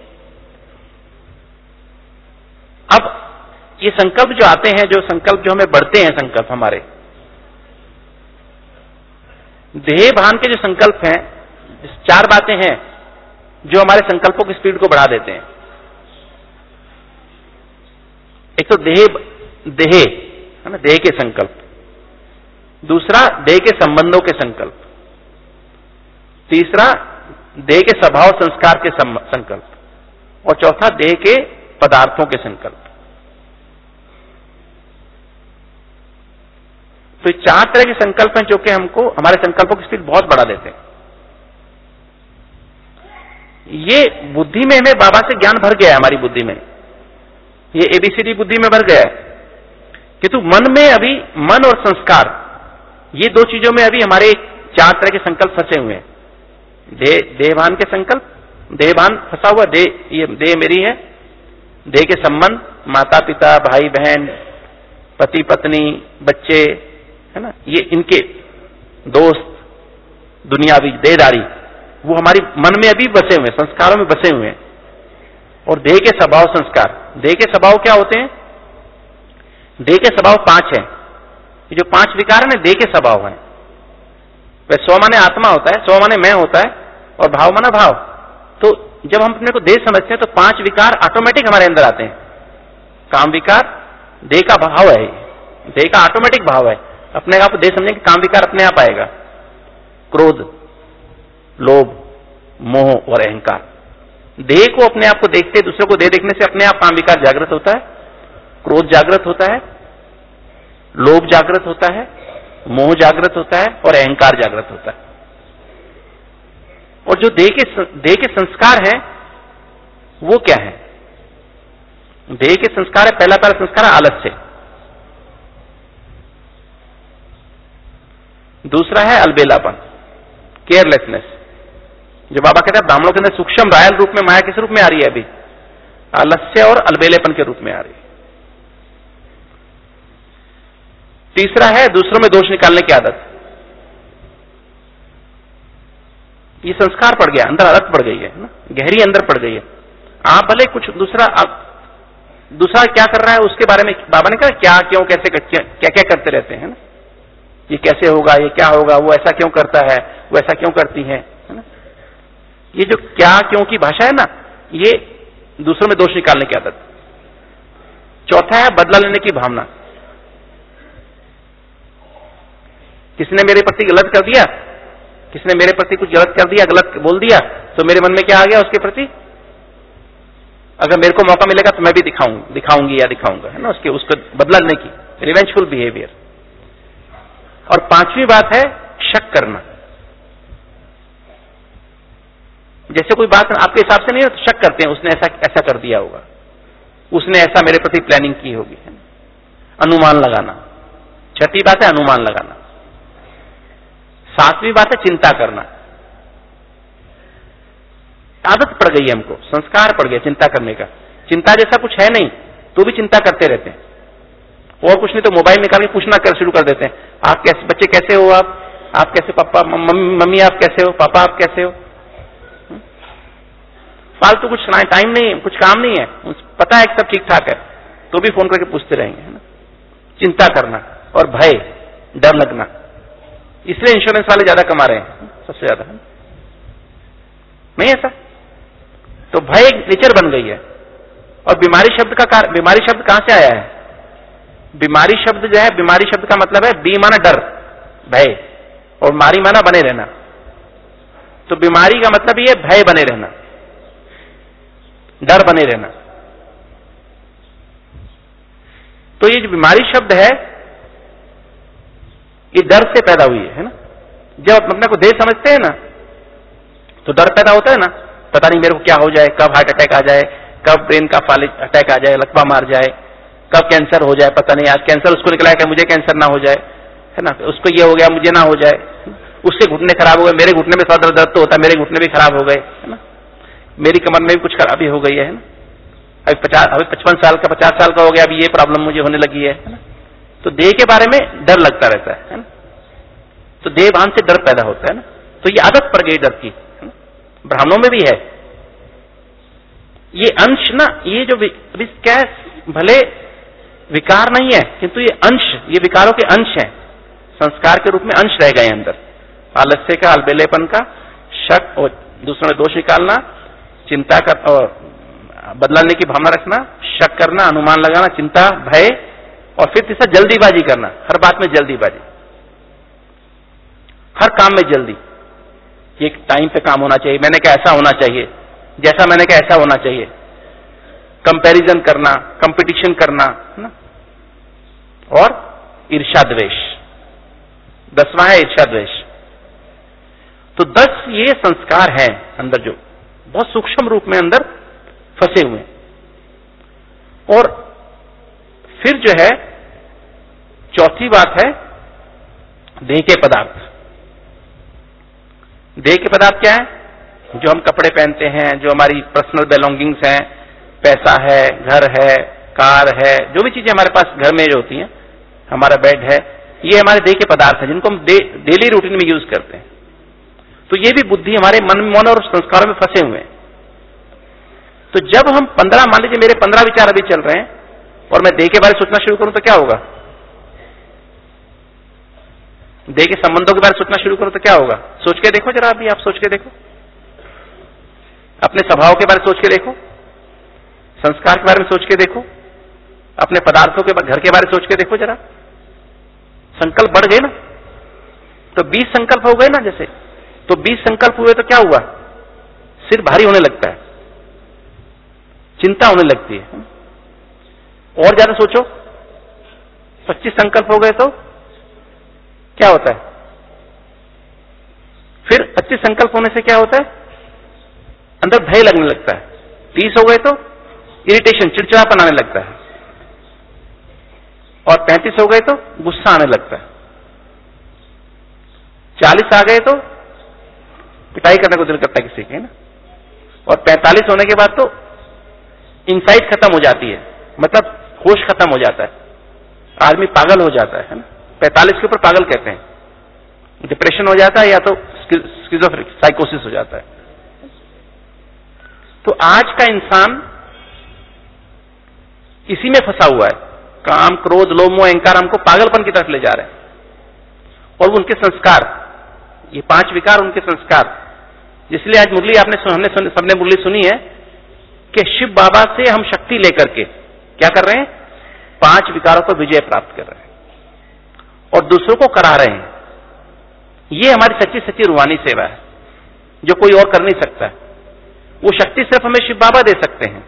अब ये संकल्प जो आते हैं, जो संकल्प जो हमें बढ़ते हैं, संकल्प हमारे देह भान के जो संकल्प हैं, चार बातें हैं जो हमारे संकल्पों की स्पीड को बढ़ा देते हैं। एक तो देह देह है ना, देह के संकल्प। दूसरा देह के संबंधों के संकल्प। तीसरा देह के स्वभाव संस्कार के संकल्प, और चौथा देह के पदार्थों के संकल्प। तो चार तरह के संकल्प हैं जो कि हमको हमारे संकल्पों की स्पीड बहुत बढ़ा देते हैं। ये बुद्धि में हमें बाबा से ज्ञान भर गया है, हमारी बुद्धि में ये एबीसीडी बुद्धि में भर गया है, किंतु मन में अभी मन और संस्कार, ये दो चीजों में अभी हमारे चार तरह के संकल्प फंसे हुए हैं। देह देहभान के संकल्प, देहभान फंसा हुआ, देह ये देह मेरी है, देह के संबंध, माता पिता, भाई बहन, पति पत्नी, बच्चे, है ना, ये इनके दोस्त, दुनियावी देहदारी, वो हमारी मन में अभी बसे हुए हैं, संस्कारों में बसे हुए हैं। और देह के स्वभाव संस्कार, देह के स्वभाव क्या होते हैं? देह के स्वभाव पांच हैं। ये जो पांच विकार है ना, देह के स्वभाव है। वह स्व माने आत्मा होता है, स्व माने मैं होता है, और भाव माना भाव। तो जब हम अपने को देह समझते हैं तो पांच विकार ऑटोमेटिक हमारे अंदर आते हैं। काम विकार देह का भाव है, देह का ऑटोमेटिक भाव है। अपने आप देह समझें कि काम विकार अपने आप आएगा। क्रोध, लोभ, मोह और अहंकार, देह को अपने आप को देखते, दूसरों को देह देखने से अपने आप काम विकार जागृत होता है। क्रोध जागृत होता है, लोभ जागृत होता है, मोह जागृत होता है और अहंकार जागृत होता है। और जो देह के देह के संस्कार है वो क्या है? देह के संस्कार है, पहला पहला संस्कार है आलस्य, दूसरा है अलबेलापन, केयरलेसनेस। जो बाबा कहते हैं ब्राह्मणों के अंदर सूक्ष्म रायल रूप में माया किस रूप में आ रही है? अभी आलस्य और अलबेलेपन के रूप में आ रही है। तीसरा है दूसरों में दोष निकालने की आदत। ये संस्कार पड़ गया, अंदर आदत पड़ गई है ना, गहरी अंदर पड़ गई है। आप भले कुछ दूसरा आप दूसरा क्या कर रहा है उसके बारे में बाबा ने कहा क्या क्यों कैसे क्या क्या करते रहते हैं ना, ये कैसे होगा, ये क्या होगा, वो ऐसा क्यों करता है, वो ऐसा क्यों करती है, है ना। ये जो क्या क्यों की भाषा है ना, ये दूसरों में दोष निकालने की आदत। चौथा है बदला लेने की भावना। किसने मेरे प्रति गलत कर दिया, किसने मेरे प्रति कुछ गलत कर दिया, गलत बोल दिया, तो मेरे मन में क्या आ गया उसके प्रति, अगर मेरे को मौका मिलेगा तो मैं भी दिखाऊं दिखाऊंगी या दिखाऊंगा, है ना, उसके उसको बदला लेने की, रिवेंजफुल बिहेवियर। और पांचवी बात है शक करना। जैसे कोई बात आपके हिसाब से नहीं है तो शक करते हैं, उसने ऐसा ऐसा कर दिया होगा, उसने ऐसा मेरे प्रति प्लानिंग की होगी, है ना? अनुमान लगाना। छठी बात है अनुमान लगाना। सातवीं बात है चिंता करना। आदत पड़ गई है हमको, संस्कार पड़ गया चिंता करने का। चिंता जैसा कुछ है नहीं तो भी चिंता करते रहते हैं, और कुछ नहीं तो मोबाइल निकाल के पूछना कर शुरू कर देते हैं, आप कैसे, बच्चे कैसे हो, आप आप कैसे, पापा मम्मी आप कैसे हो, पापा आप कैसे हो। फालतू कुछ टाइम नहीं है, कुछ काम नहीं है, पता है सब ठीक ठाक है, तो भी फोन करके पूछते रहेंगे, है ना। चिंता करना और भय, डर लगना, इसलिए इंश्योरेंस वाले ज्यादा कमा रहे हैं सबसे ज्यादा, नहीं ऐसा? तो भय एक नेचर बन गई है। और बीमारी शब्द का कार, बीमारी शब्द कहां से आया है? बीमारी शब्द जो है, बीमारी शब्द का मतलब है बी माना डर, भय, और मारी माना बने रहना। तो बीमारी का मतलब ये भय बने रहना, डर बने रहना। तो ये जो बीमारी शब्द है ये डर से पैदा हुई है, है ना। जब अपने को देह समझते हैं ना तो डर पैदा होता है ना, पता नहीं मेरे को क्या हो जाए, कब हार्ट अटैक आ जाए, कब ब्रेन का फालिज अटैक आ जाए, लकवा मार जाए, कब कैंसर हो जाए, पता नहीं, आज कैंसर उसको निकला है, मुझे कैंसर ना हो जाए, है ना, उसको ये हो गया मुझे ना हो जाए, उसके घुटने खराब हो गए, मेरे घुटने में थोड़ा दर्द तो होता है, मेरे घुटने भी खराब हो गए, है ना, मेरी कमर में भी कुछ खराबी हो गई है ना, अभी पचास अभी पचपन साल का पचास साल का हो गया, अभी ये प्रॉब्लम मुझे होने लगी है ना। तो देह के बारे में डर लगता रहता है, है ना। तो देह भान से डर पैदा होता है ना। तो ये आदत पड़ गई डर की, ब्राह्मणों में भी है ये अंश ना। ये जो अभी क्या है, भले विकार नहीं है किंतु ये अंश, ये विकारों के अंश हैं, संस्कार के रूप में अंश रह गए अंदर। आलस्य का, अलबेलेपन का, शक और दूसरों में दोष निकालना, चिंता कर और बदलाने की भावना रखना, शक करना, अनुमान लगाना, चिंता, भय, और फिर तीसरा जल्दीबाजी करना। हर बात में जल्दीबाजी, हर काम में जल्दी। ये टाइम पे काम होना चाहिए, मैंने कहा ऐसा होना चाहिए, जैसा मैंने कहा ऐसा होना चाहिए। कंपैरिजन करना, कंपटीशन करना, है ना। और ईर्ष्या द्वेष, दसवां है ईर्ष्या द्वेष। तो दस ये संस्कार हैं अंदर जो बहुत सूक्ष्म रूप में अंदर फंसे हुए। और फिर जो है चौथी बात है देह के पदार्थ। देह के पदार्थ क्या है? जो हम कपड़े पहनते हैं, जो हमारी पर्सनल बिलोंगिंग्स हैं, पैसा है, घर है, कार है, जो भी चीजें हमारे पास घर में जो होती हैं, हमारा बेड है, ये हमारे देह के पदार्थ हैं जिनको हम डेली रूटीन में यूज करते हैं। तो ये भी बुद्धि हमारे मन मन और संस्कारों में फंसे हुए हैं। तो जब हम पंद्रह, मान लीजिए मेरे पंद्रह विचार अभी चल रहे हैं और मैं देह के बारे में सोचना शुरू करूं तो क्या होगा? देह के संबंधों के बारे में सोचना शुरू करो तो क्या होगा? सोच के देखो जरा, अभी आप सोच के देखो, अपने स्वभाव के बारे में सोच के देखो, संस्कार के बारे में सोच के देखो, अपने पदार्थों के घर के बारे में सोच के देखो जरा। संकल्प बढ़ गए ना, तो बीस संकल्प हो गए ना जैसे, तो बीस संकल्प हुए तो क्या हुआ? सिर भारी होने लगता है, चिंता होने लगती है। और ज्यादा सोचो, पच्चीस संकल्प हो गए तो क्या होता है? फिर पच्चीस संकल्प होने से क्या होता है? अंदर भय लगने लगता है। तीस हो गए तो इरिटेशन, चिड़चिड़ापन आने लगता है, और पैंतीस हो गए तो गुस्सा आने लगता है, चालीस आ गए तो पिटाई करने को दिल करता है किसी के, है ना, और पैंतालीस होने के बाद तो इंसाइट खत्म हो जाती है, मतलब होश खत्म हो जाता है, आदमी पागल हो जाता है, है ना। पैंतालीस के ऊपर पागल कहते हैं, डिप्रेशन हो जाता है या तो स्किज़ोफ्रेनिक साइकोसिस हो जाता है। तो आज का इंसान इसी में फंसा हुआ है, काम, क्रोध, लोभ, मोह, अहंकार हमको पागलपन की तरफ ले जा रहे हैं, और उनके संस्कार, ये पांच विकार उनके संस्कार। इसलिए आज मुरली आपने हमने सबने मुरली सुनी है कि शिव बाबा से हम शक्ति लेकर के क्या कर रहे हैं, पांच विकारों पर विजय प्राप्त कर रहे हैं और दूसरों को करा रहे हैं। ये हमारी सच्ची सच्ची रूहानी सेवा है, जो कोई और कर नहीं सकता। वो शक्ति सिर्फ हमें शिव बाबा दे सकते हैं।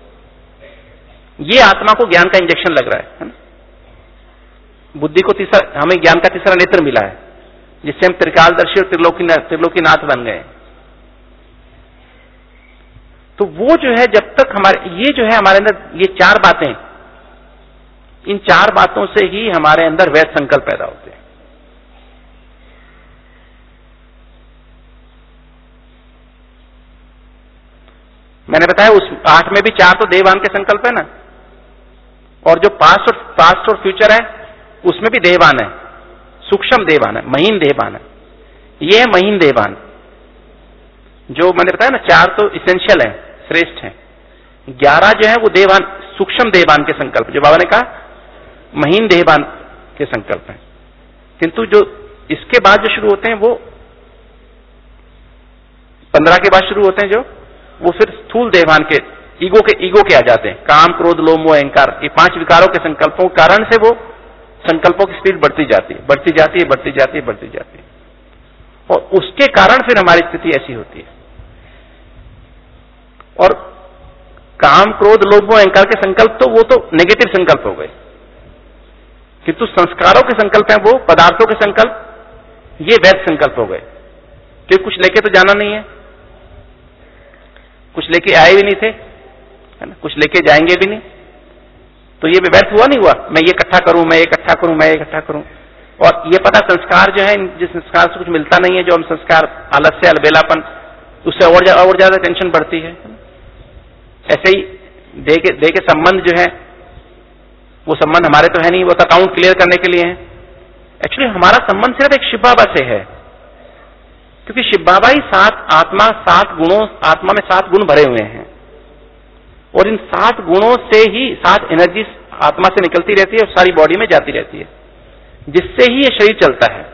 ये आत्मा को ज्ञान का इंजेक्शन लग रहा है, है ना। बुद्धि को तीसरा, हमें ज्ञान का तीसरा नेत्र मिला है, जिससे हम त्रिकालदर्शी और त्रिलोकी त्रिलोकीनाथ बन गए। तो वो जो है, जब तक हमारे ये जो है हमारे अंदर ये चार बातें, इन चार बातों से ही हमारे अंदर वैध संकल्प पैदा होते हैं। मैंने बताया उस आठ में भी चार तो देवान के संकल्प है ना, और जो पास्ट और पास्ट और फ्यूचर है उसमें भी देवान है, सूक्ष्म देवान है, महीन देवान है। ये है महीन देवान, जो मैंने बताया ना, चार तो इसेंशियल है, श्रेष्ठ है। ग्यारह जो है वो देवान, सूक्ष्म देवान के संकल्प, जो बाबा ने कहा महीन देवान के संकल्प हैं। किंतु जो इसके बाद जो शुरू होते हैं वो पंद्रह के बाद शुरू होते हैं, जो वो फिर स्थूल देवान के, ईगो के ईगो के आ जाते हैं। काम, क्रोध, लोभ, मोह, अहंकार, ये पांच विकारों के संकल्पों के कारण से वो संकल्पों की स्पीड बढ़ती जाती है, बढ़ती जाती है, बढ़ती जाती है, बढ़ती जाती है, और उसके कारण फिर हमारी स्थिति ऐसी होती है। और काम, क्रोध, लोभ, मोह, अहंकार के संकल्प तो वो तो नेगेटिव संकल्प हो गए, किंतु संस्कारों के संकल्प हैं वो, पदार्थों के संकल्प, ये वैध संकल्प हो गए। क्योंकि कुछ लेके तो जाना नहीं है, कुछ लेके आए भी नहीं थे, है ना, कुछ लेके जाएंगे भी नहीं, तो ये व्यर्थ हुआ नहीं हुआ, मैं ये इकट्ठा करूं, मैं ये इकट्ठा करूं, मैं ये इकट्ठा करूं। और ये पता संस्कार जो है, जिस संस्कार से कुछ मिलता नहीं है, जो हम संस्कार, आलस्य, अलबेलापन, उससे और ज्यादा और ज्यादा टेंशन बढ़ती है। ऐसे ही दे के दे के संबंध जो है, वो संबंध हमारे तो है नहीं, वो तो अकाउंट क्लियर करने के लिए है। एक्चुअली हमारा संबंध सिर्फ एक शिव बाबा से है, क्योंकि शिव बाबा ही सात आत्मा, सात गुणों, आत्मा में सात गुण भरे हुए हैं, और इन सात गुणों से ही सात एनर्जी आत्मा से निकलती रहती है और सारी बॉडी में जाती रहती है, जिससे ही ये शरीर चलता है,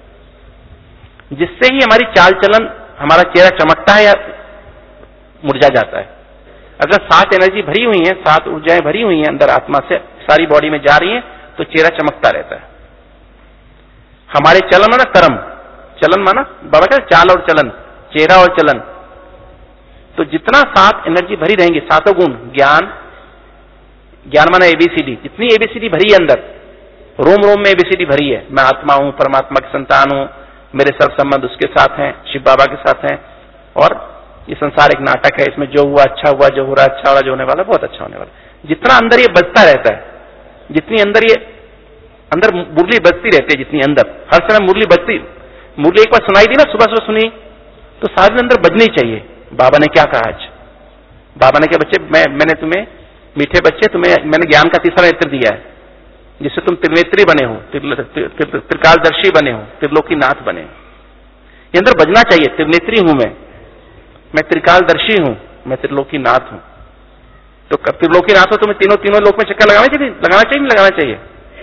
जिससे ही हमारी चाल चलन, हमारा चेहरा चमकता है या मुरझा जाता है। अगर सात एनर्जी भरी हुई है, सात ऊर्जाएं भरी हुई हैं अंदर आत्मा से, सारी बॉडी में जा रही है, तो चेहरा चमकता रहता है। हमारे चलन माना कर्म, चलन माना बाबा का चाल और चलन, चेहरा और चलन, तो जितना सात एनर्जी भरी रहेंगी, सातों गुण, ज्ञान, ज्ञान माना एबीसीडी, जितनी एबीसीडी भरी है अंदर, रोम रोम में एबीसीडी भरी है, मैं आत्मा हूं, परमात्मा की संतान हूं, मेरे सर्व संबंध उसके साथ हैं, शिव बाबा के साथ हैं, और ये संसार एक नाटक है, इसमें जो हुआ अच्छा हुआ, जो हो रहा अच्छा हो रहा, जो होने वाला बहुत अच्छा होने वाला। जितना अंदर ये बजता रहता है, जितनी अंदर ये अंदर मुरली बजती रहती है, जितनी अंदर हर समय मुरली बजती, मुरली एक बार सुनाई दी ना, सुबह सुबह सुनी, तो सारे दिन अंदर बजनी चाहिए। बाबा ने क्या कहा आज, बाबा ने क्या, बच्चे मैं मैंने तुम्हें, मीठे बच्चे, तुम्हें मैंने ज्ञान का तीसरा नेत्र दिया है, जिससे तुम त्रिनेत्री बने हो, त्रिकालदर्शी बने हो, त्रिलोकीनाथ बने हो। ये अंदर बजना चाहिए, त्रिनेत्री हूं मैं मैं त्रिकालदर्शी हूं, मैं त्रिलोकीनाथ हूं। तो त्रिलोकीनाथ हो, तुम्हें तीनों तीनों लोक में चक्कर लगाना चाहिए, लगाना चाहिए नहीं लगाना चाहिए।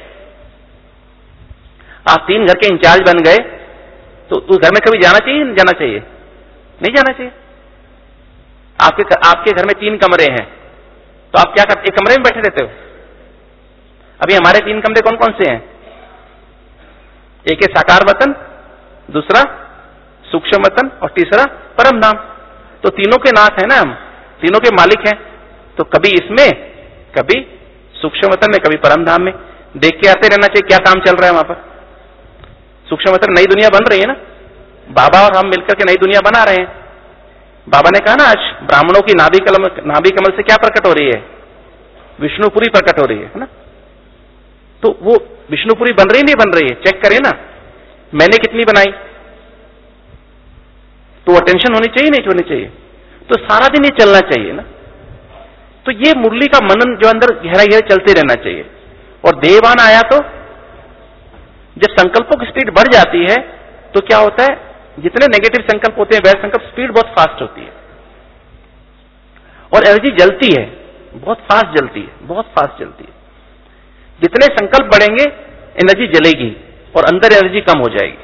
आप तीन घर के इंचार्ज बन गए, तो उस घर में कभी जाना चाहिए नहीं जाना चाहिए? नहीं जाना चाहिए। आपके आपके घर में तीन कमरे हैं, तो आप क्या करते, एक कमरे में बैठे रहते हो? अभी हमारे तीन कमरे कौन कौन से हैं? एक है साकार वतन, दूसरा सूक्ष्म वतन, और तीसरा परम धाम। तो तीनों के नाथ है ना हम, तीनों के मालिक हैं। तो कभी इसमें, कभी सूक्ष्म वतन में, कभी परम धाम में देख के आते रहना चाहिए क्या काम चल रहा है वहां पर। सूक्ष्म मतलब नई दुनिया बन रही है ना, बाबा और हम मिलकर के नई दुनिया बना रहे हैं। बाबा ने कहा ना, आज ब्राह्मणों की नाभि कमल नाभि कमल से क्या प्रकट हो रही है? विष्णुपुरी प्रकट हो रही है ना। तो वो विष्णुपुरी बन रही नहीं बन रही है, चेक करें ना, मैंने कितनी बनाई, तो अटेंशन होनी चाहिए नहीं होनी चाहिए? तो सारा दिन ये चलना चाहिए ना। तो ये मुरली का मनन जो अंदर गहरा गहरा चलते रहना चाहिए। और देवान आया तो जब संकल्पों की स्पीड बढ़ जाती है तो क्या होता है, जितने नेगेटिव संकल्प होते हैं वैसे संकल्प स्पीड बहुत फास्ट होती है और एनर्जी जलती है, बहुत फास्ट जलती है, बहुत फास्ट जलती है। जितने संकल्प बढ़ेंगे एनर्जी जलेगी और अंदर एनर्जी कम हो जाएगी,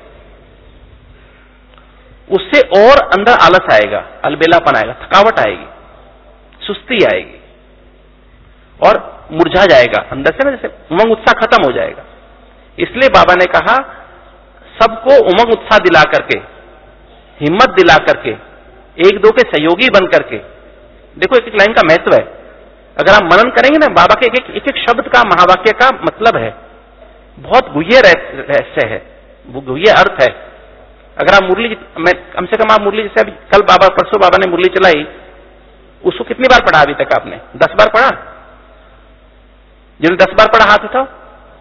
उससे और अंदर आलस आएगा, अलबेलापन आएगा, थकावट आएगी, सुस्ती आएगी और मुरझा जाएगा अंदर से ना, जैसे उमंग उत्साह खत्म हो जाएगा। इसलिए बाबा ने कहा सबको उमंग उत्साह दिला करके, हिम्मत दिला करके, एक दो के सहयोगी बन करके। देखो एक एक लाइन का महत्व है, अगर आप मनन करेंगे ना, बाबा के एक एक, एक, एक शब्द का, महावाक्य का मतलब है, बहुत गुह्य रहस्य है, वो गुह्य अर्थ है। अगर आप मुरली, मैं कम से कम आप मुरली, जैसे अभी कल बाबा परसों बाबा ने मुरली चलाई, उसको कितनी बार पढ़ा अभी तक आपने? दस बार पढ़ा? जिन्होंने दस बार पढ़ा हाथ उठाओ।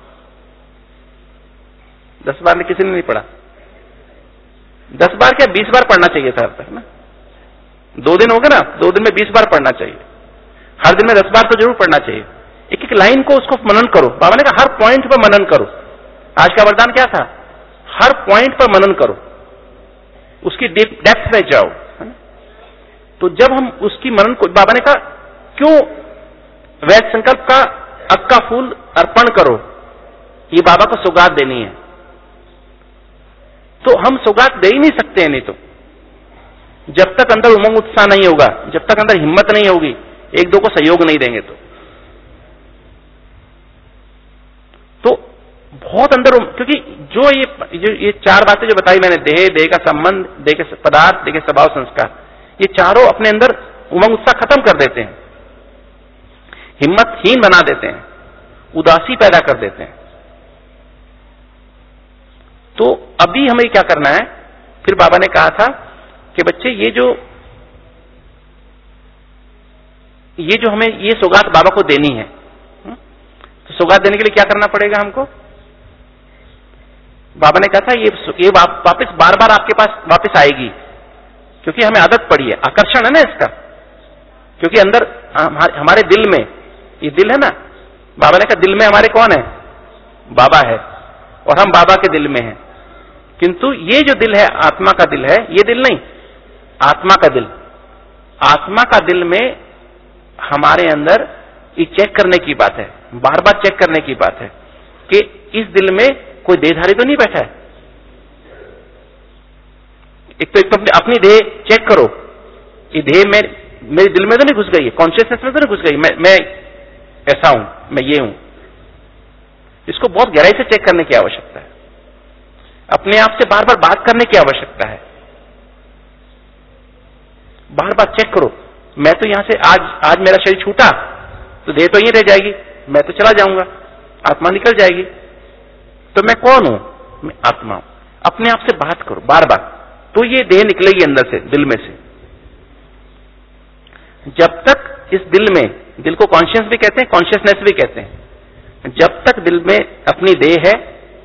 दस बार ने किसी ने नहीं पढ़ा? दस बार क्या बीस बार पढ़ना चाहिए था अब तक ना। दो दिन हो गए ना, दो दिन में बीस बार पढ़ना चाहिए, हर दिन में दस बार तो जरूर पढ़ना चाहिए। एक एक लाइन को उसको मनन करो। बाबा ने कहा हर पॉइंट पर मनन करो। आज का वरदान क्या था? हर पॉइंट पर मनन करो, उसकी डेप्थ में जाओ, है ना। तो जब हम उसकी मनन को, बाबा ने कहा क्यों वैध संकल्प का अक्का फूल अर्पण करो, ये बाबा को सौगात देनी है। तो हम सौगात दे ही नहीं सकते हैं, नहीं तो जब तक अंदर उमंग उत्साह नहीं होगा, जब तक अंदर हिम्मत नहीं होगी, एक दो को सहयोग नहीं देंगे तो तो बहुत अंदर, क्योंकि जो ये जो ये चार बातें जो बताई मैंने, देह, देह का संबंध, देह के पदार्थ, देह के स्वभाव, संस्कार, ये चारों अपने अंदर उमंग उत्साह खत्म कर देते हैं, हिम्मतहीन बना देते हैं, उदासी पैदा कर देते हैं। तो अभी हमें क्या करना है? फिर बाबा ने कहा था कि बच्चे ये जो ये जो हमें ये सौगात बाबा को देनी है, तो सौगात देने के लिए क्या करना पड़ेगा हमको? बाबा ने कहा था ये ये वापस बार बार आपके पास वापस आएगी, क्योंकि हमें आदत पड़ी है, आकर्षण है ना इसका। क्योंकि अंदर हमारे दिल में, ये दिल है ना, बाबा ने कहा दिल में हमारे कौन है? बाबा है, और हम बाबा के दिल में हैं। किंतु ये जो दिल है, आत्मा का दिल है, ये दिल नहीं, आत्मा का दिल, आत्मा का दिल में हमारे अंदर ये चेक करने की बात है, बार बार चेक करने की बात है कि इस दिल में कोई देहधारी तो नहीं बैठा है। एक तो एक तो अपनी, अपनी देह चेक करो, ये देह में मेरे दिल में तो नहीं घुस गई है, कॉन्शियसनेस में तो नहीं घुस गई, मैं मैं ऐसा हूं, मैं ये हूं। इसको बहुत गहराई से चेक करने की आवश्यकता है, अपने आप से बार बार बात करने की आवश्यकता है, बार बार चेक करो। मैं तो यहां से आज आज मेरा शरीर छूटा तो देह तो यहीं रह जाएगी, मैं तो चला जाऊंगा, आत्मा निकल जाएगी, तो मैं कौन हूं? मैं आत्मा हूं। अपने आप से बात करो बार बार, तो ये देह निकलेगी अंदर से, दिल में से। जब तक इस दिल में, दिल को कॉन्शियस भी कहते हैं, कॉन्शियसनेस भी कहते हैं, जब तक दिल में अपनी देह है,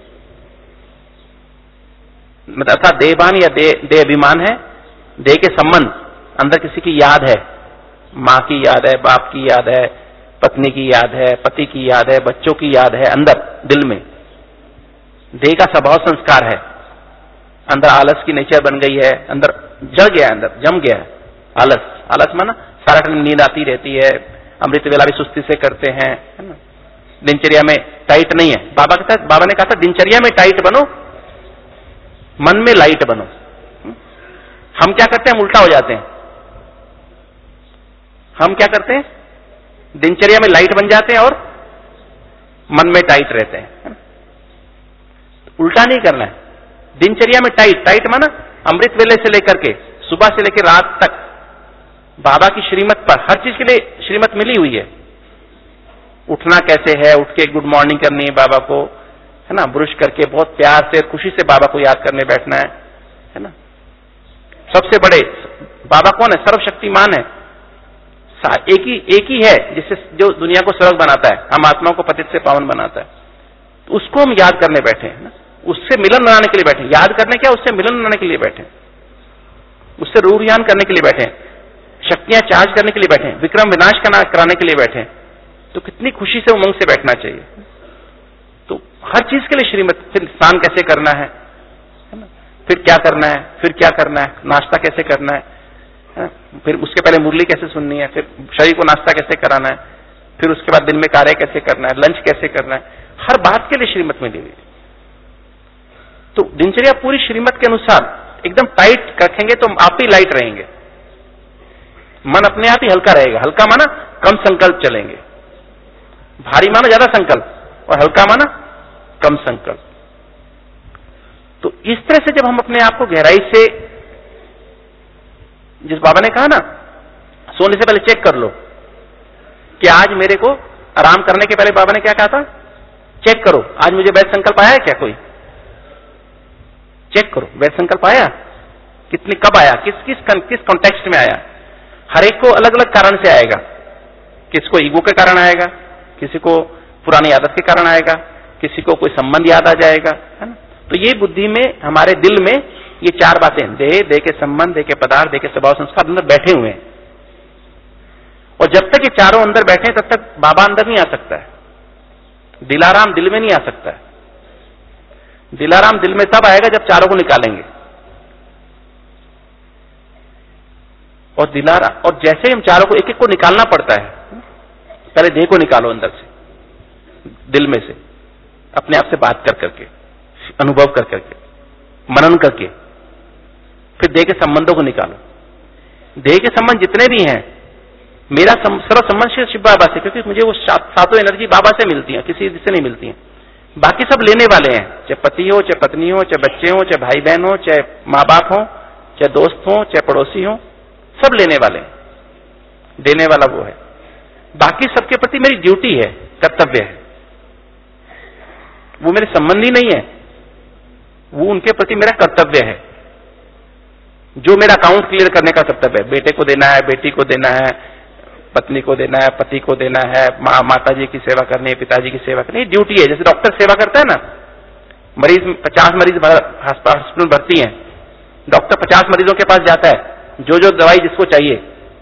मतलब अर्थात देहभान या देह देह अभिमान है, देह के संबंध, अंदर किसी की याद है, माँ की याद है, बाप की याद है, पत्नी की याद है, पति की याद है, बच्चों की याद है, अंदर दिल में देह का स्वभाव संस्कार है, अंदर आलस की नेचर बन गई है, अंदर जड़ गया है, अंदर जम गया है आलस। आलस माना सारा टाइम नींद आती रहती है, अमृत वेला भी सुस्ती से करते हैं, है ना, दिनचर्या में टाइट नहीं है। बाबा कहता है, बाबा ने कहा था दिनचर्या में टाइट बनो, मन में लाइट बनो। हम क्या करते हैं? हम उल्टा हो जाते हैं। हम क्या करते हैं? दिनचर्या में लाइट बन जाते हैं और मन में टाइट रहते हैं। उल्टा नहीं करना है, दिनचर्या में टाइट, टाइट माना अमृत वेले से लेकर के सुबह से लेकर रात तक बाबा की श्रीमत पर, हर चीज के लिए श्रीमत मिली हुई है। उठना कैसे है, उठ के गुड मॉर्निंग करनी है बाबा को, है ना, ब्रुश करके बहुत प्यार से खुशी से बाबा को याद करने बैठना है, है ना। सबसे बड़े बाबा कौन है? सर्वशक्तिमान है, एक ही एक ही है जिससे जो दुनिया को स्वर्ग बनाता है, हम आत्माओं को पतित से पावन बनाता है। तो उसको हम याद करने बैठे हैं ना, उससे मिलन बनाने के लिए बैठे हैं। याद करने क्या, उससे मिलन बनाने के लिए बैठे हैं, उससे रूह ज्ञान करने के लिए बैठे हैं, शक्तियां चार्ज करने के लिए बैठे हैं, विक्रम विनाश कराने के लिए बैठे हैं। तो कितनी खुशी से उमंग से बैठना चाहिए। तो हर चीज के लिए श्रीमत, फिर स्नान कैसे करना है, है ना, फिर क्या करना है, फिर क्या करना है, नाश्ता कैसे करना है, है ना? फिर उसके पहले मुरली कैसे सुननी है, फिर शरीर को नाश्ता कैसे कराना है, फिर उसके बाद दिन में कार्य कैसे करना है, लंच कैसे करना है, हर बात के लिए श्रीमत में दी हुई। तो दिनचर्या पूरी श्रीमत के अनुसार एकदम टाइट रखेंगे तो आप ही लाइट रहेंगे, मन अपने आप ही हल्का रहेगा। हल्का माना कम संकल्प चलेंगे, भारी माना ज्यादा संकल्प, और हल्का माना कम संकल्प। तो इस तरह से जब हम अपने आप को गहराई से, जिस बाबा ने कहा ना सोने से पहले चेक कर लो कि आज मेरे को आराम करने के पहले, बाबा ने क्या कहा था, चेक करो आज मुझे वैध संकल्प आया है क्या, कोई चेक करो वैध संकल्प आया, कितने, कब आया, किस किस किस कॉन्टेक्स्ट में आया। हर एक को अलग अलग कारण से आएगा, किसको ईगो के कारण आएगा, किसी को पुरानी आदत के कारण आएगा, किसी को कोई संबंध याद आ जाएगा, है ना। तो ये बुद्धि में, हमारे दिल में ये चार बातें, देह, देह के संबंध, देह के पदार्थ, देह के स्वभाव संस्कार अंदर बैठे हुए हैं। और जब तक ये चारों अंदर बैठे तब तक बाबा अंदर नहीं आ सकता है। दिलाराम दिल में नहीं आ सकता है। दिलाराम दिल में तब आएगा जब चारों को निकालेंगे। और दिलारा, और जैसे हम चारों को एक एक को निकालना पड़ता है, पहले देह को निकालो अंदर से, दिल में से, अपने आप से बात कर करके, अनुभव कर करके, मनन करके, फिर देह के संबंधों को निकालो। देह के संबंध जितने भी हैं, मेरा सर्व संबंध शिव बाबा से, क्योंकि मुझे वो सातों एनर्जी बाबा से मिलती है, किसी से नहीं मिलती है। बाकी सब लेने वाले हैं, चाहे पति हो, चाहे पत्नी हो, चाहे बच्चे हो, चाहे भाई बहन हो, चाहे माँ बाप हो, चाहे दोस्त हो, चाहे पड़ोसी हो, सब लेने वाले हैं, देने वाला वो है। बाकी सबके प्रति मेरी ड्यूटी है, कर्तव्य है, वो मेरे संबंधी नहीं है, वो उनके प्रति मेरा कर्तव्य है, जो मेरा अकाउंट क्लियर करने का कर्तव्य है। बेटे को देना है, बेटी को देना है, पत्नी को देना है, पति को देना है, मा, माता जी की सेवा करनी है, पिताजी की सेवा करनी है, ड्यूटी है। जैसे डॉक्टर सेवा करता है ना, मरीज पचास मरीज हॉस्पिटल भर्ती हैं, डॉक्टर पचास मरीजों के पास जाता है, जो जो दवाई जिसको चाहिए,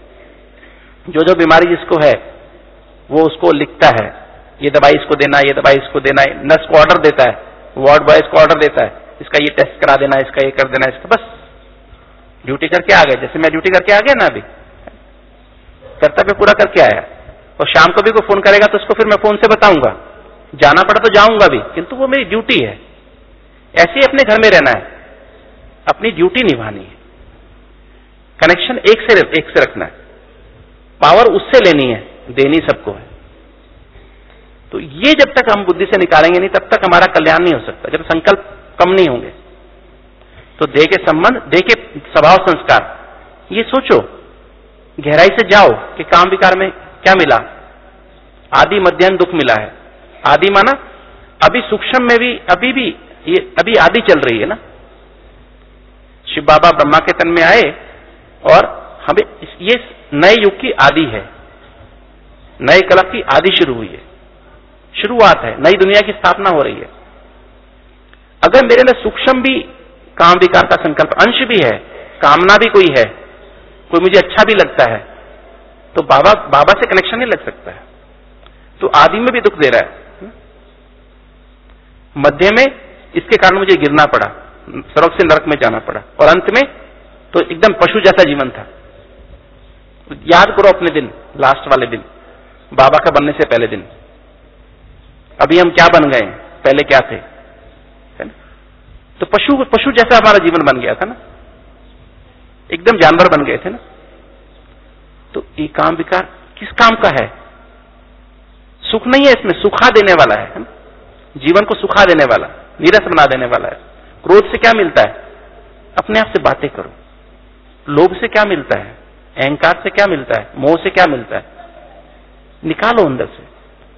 जो जो बीमारी जिसको है, वो उसको लिखता है, ये दवाई इसको देना है, ये दवाई इसको देना है। नर्स को ऑर्डर देता है, वार्ड बॉयज को ऑर्डर देता है, इसका ये टेस्ट करा देना, इसका ये कर देना, इसका, बस ड्यूटी करके आ गए। जैसे मैं ड्यूटी करके आ गया ना, अभी कर्तव्य पूरा करके आया। और शाम को भी कोई फोन करेगा तो उसको फिर मैं फोन से बताऊंगा, जाना पड़ा तो जाऊंगा भी, किंतु वो मेरी ड्यूटी है। ऐसे ही अपने घर में रहना है, अपनी ड्यूटी निभानी है, कनेक्शन एक से एक से रखना है, पावर उससे लेनी है, देनी सबको है। तो ये जब तक हम बुद्धि से निकालेंगे नहीं, तब तक हमारा कल्याण नहीं हो सकता, जब संकल्प कम नहीं होंगे। तो देह के संबंध, देह के स्वभाव संस्कार, ये सोचो, गहराई से जाओ कि काम विकार में क्या मिला। आदि मध्यान्ह दुख मिला है। आदि माना अभी सूक्ष्म में भी, अभी भी ये अभी आदि चल रही है ना। शिव बाबा ब्रह्मा के तन में आए और हमें ये नए युग की आदि है, नए कलप की आदि शुरू हुई है, शुरुआत है, नई दुनिया की स्थापना हो रही है। अगर मेरे लिए सूक्ष्म भी काम विकार का संकल्प अंश भी है, कामना भी कोई है, कोई मुझे अच्छा भी लगता है, तो बाबा बाबा से कनेक्शन नहीं लग सकता है। तो आदि में भी दुख दे रहा है, मध्य में इसके कारण मुझे गिरना पड़ा, स्वर्ग से नरक में जाना पड़ा, और अंत में तो एकदम पशु जैसा जीवन था। याद करो अपने दिन, लास्ट वाले दिन, बाबा का बनने से पहले दिन, अभी हम क्या बन गए, पहले क्या थे, है ना। तो पशु पशु जैसा हमारा जीवन बन गया था ना, एकदम जानवर बन गए थे ना। तो ये काम विकार किस काम का है? सुख नहीं है इसमें, सुखा देने वाला है, जीवन को सुखा देने वाला, नीरस बना देने वाला है। क्रोध से क्या मिलता है? अपने आप से बातें करो। लोभ से क्या मिलता है? अहंकार से क्या मिलता है? मोह से क्या मिलता है? निकालो अंदर से।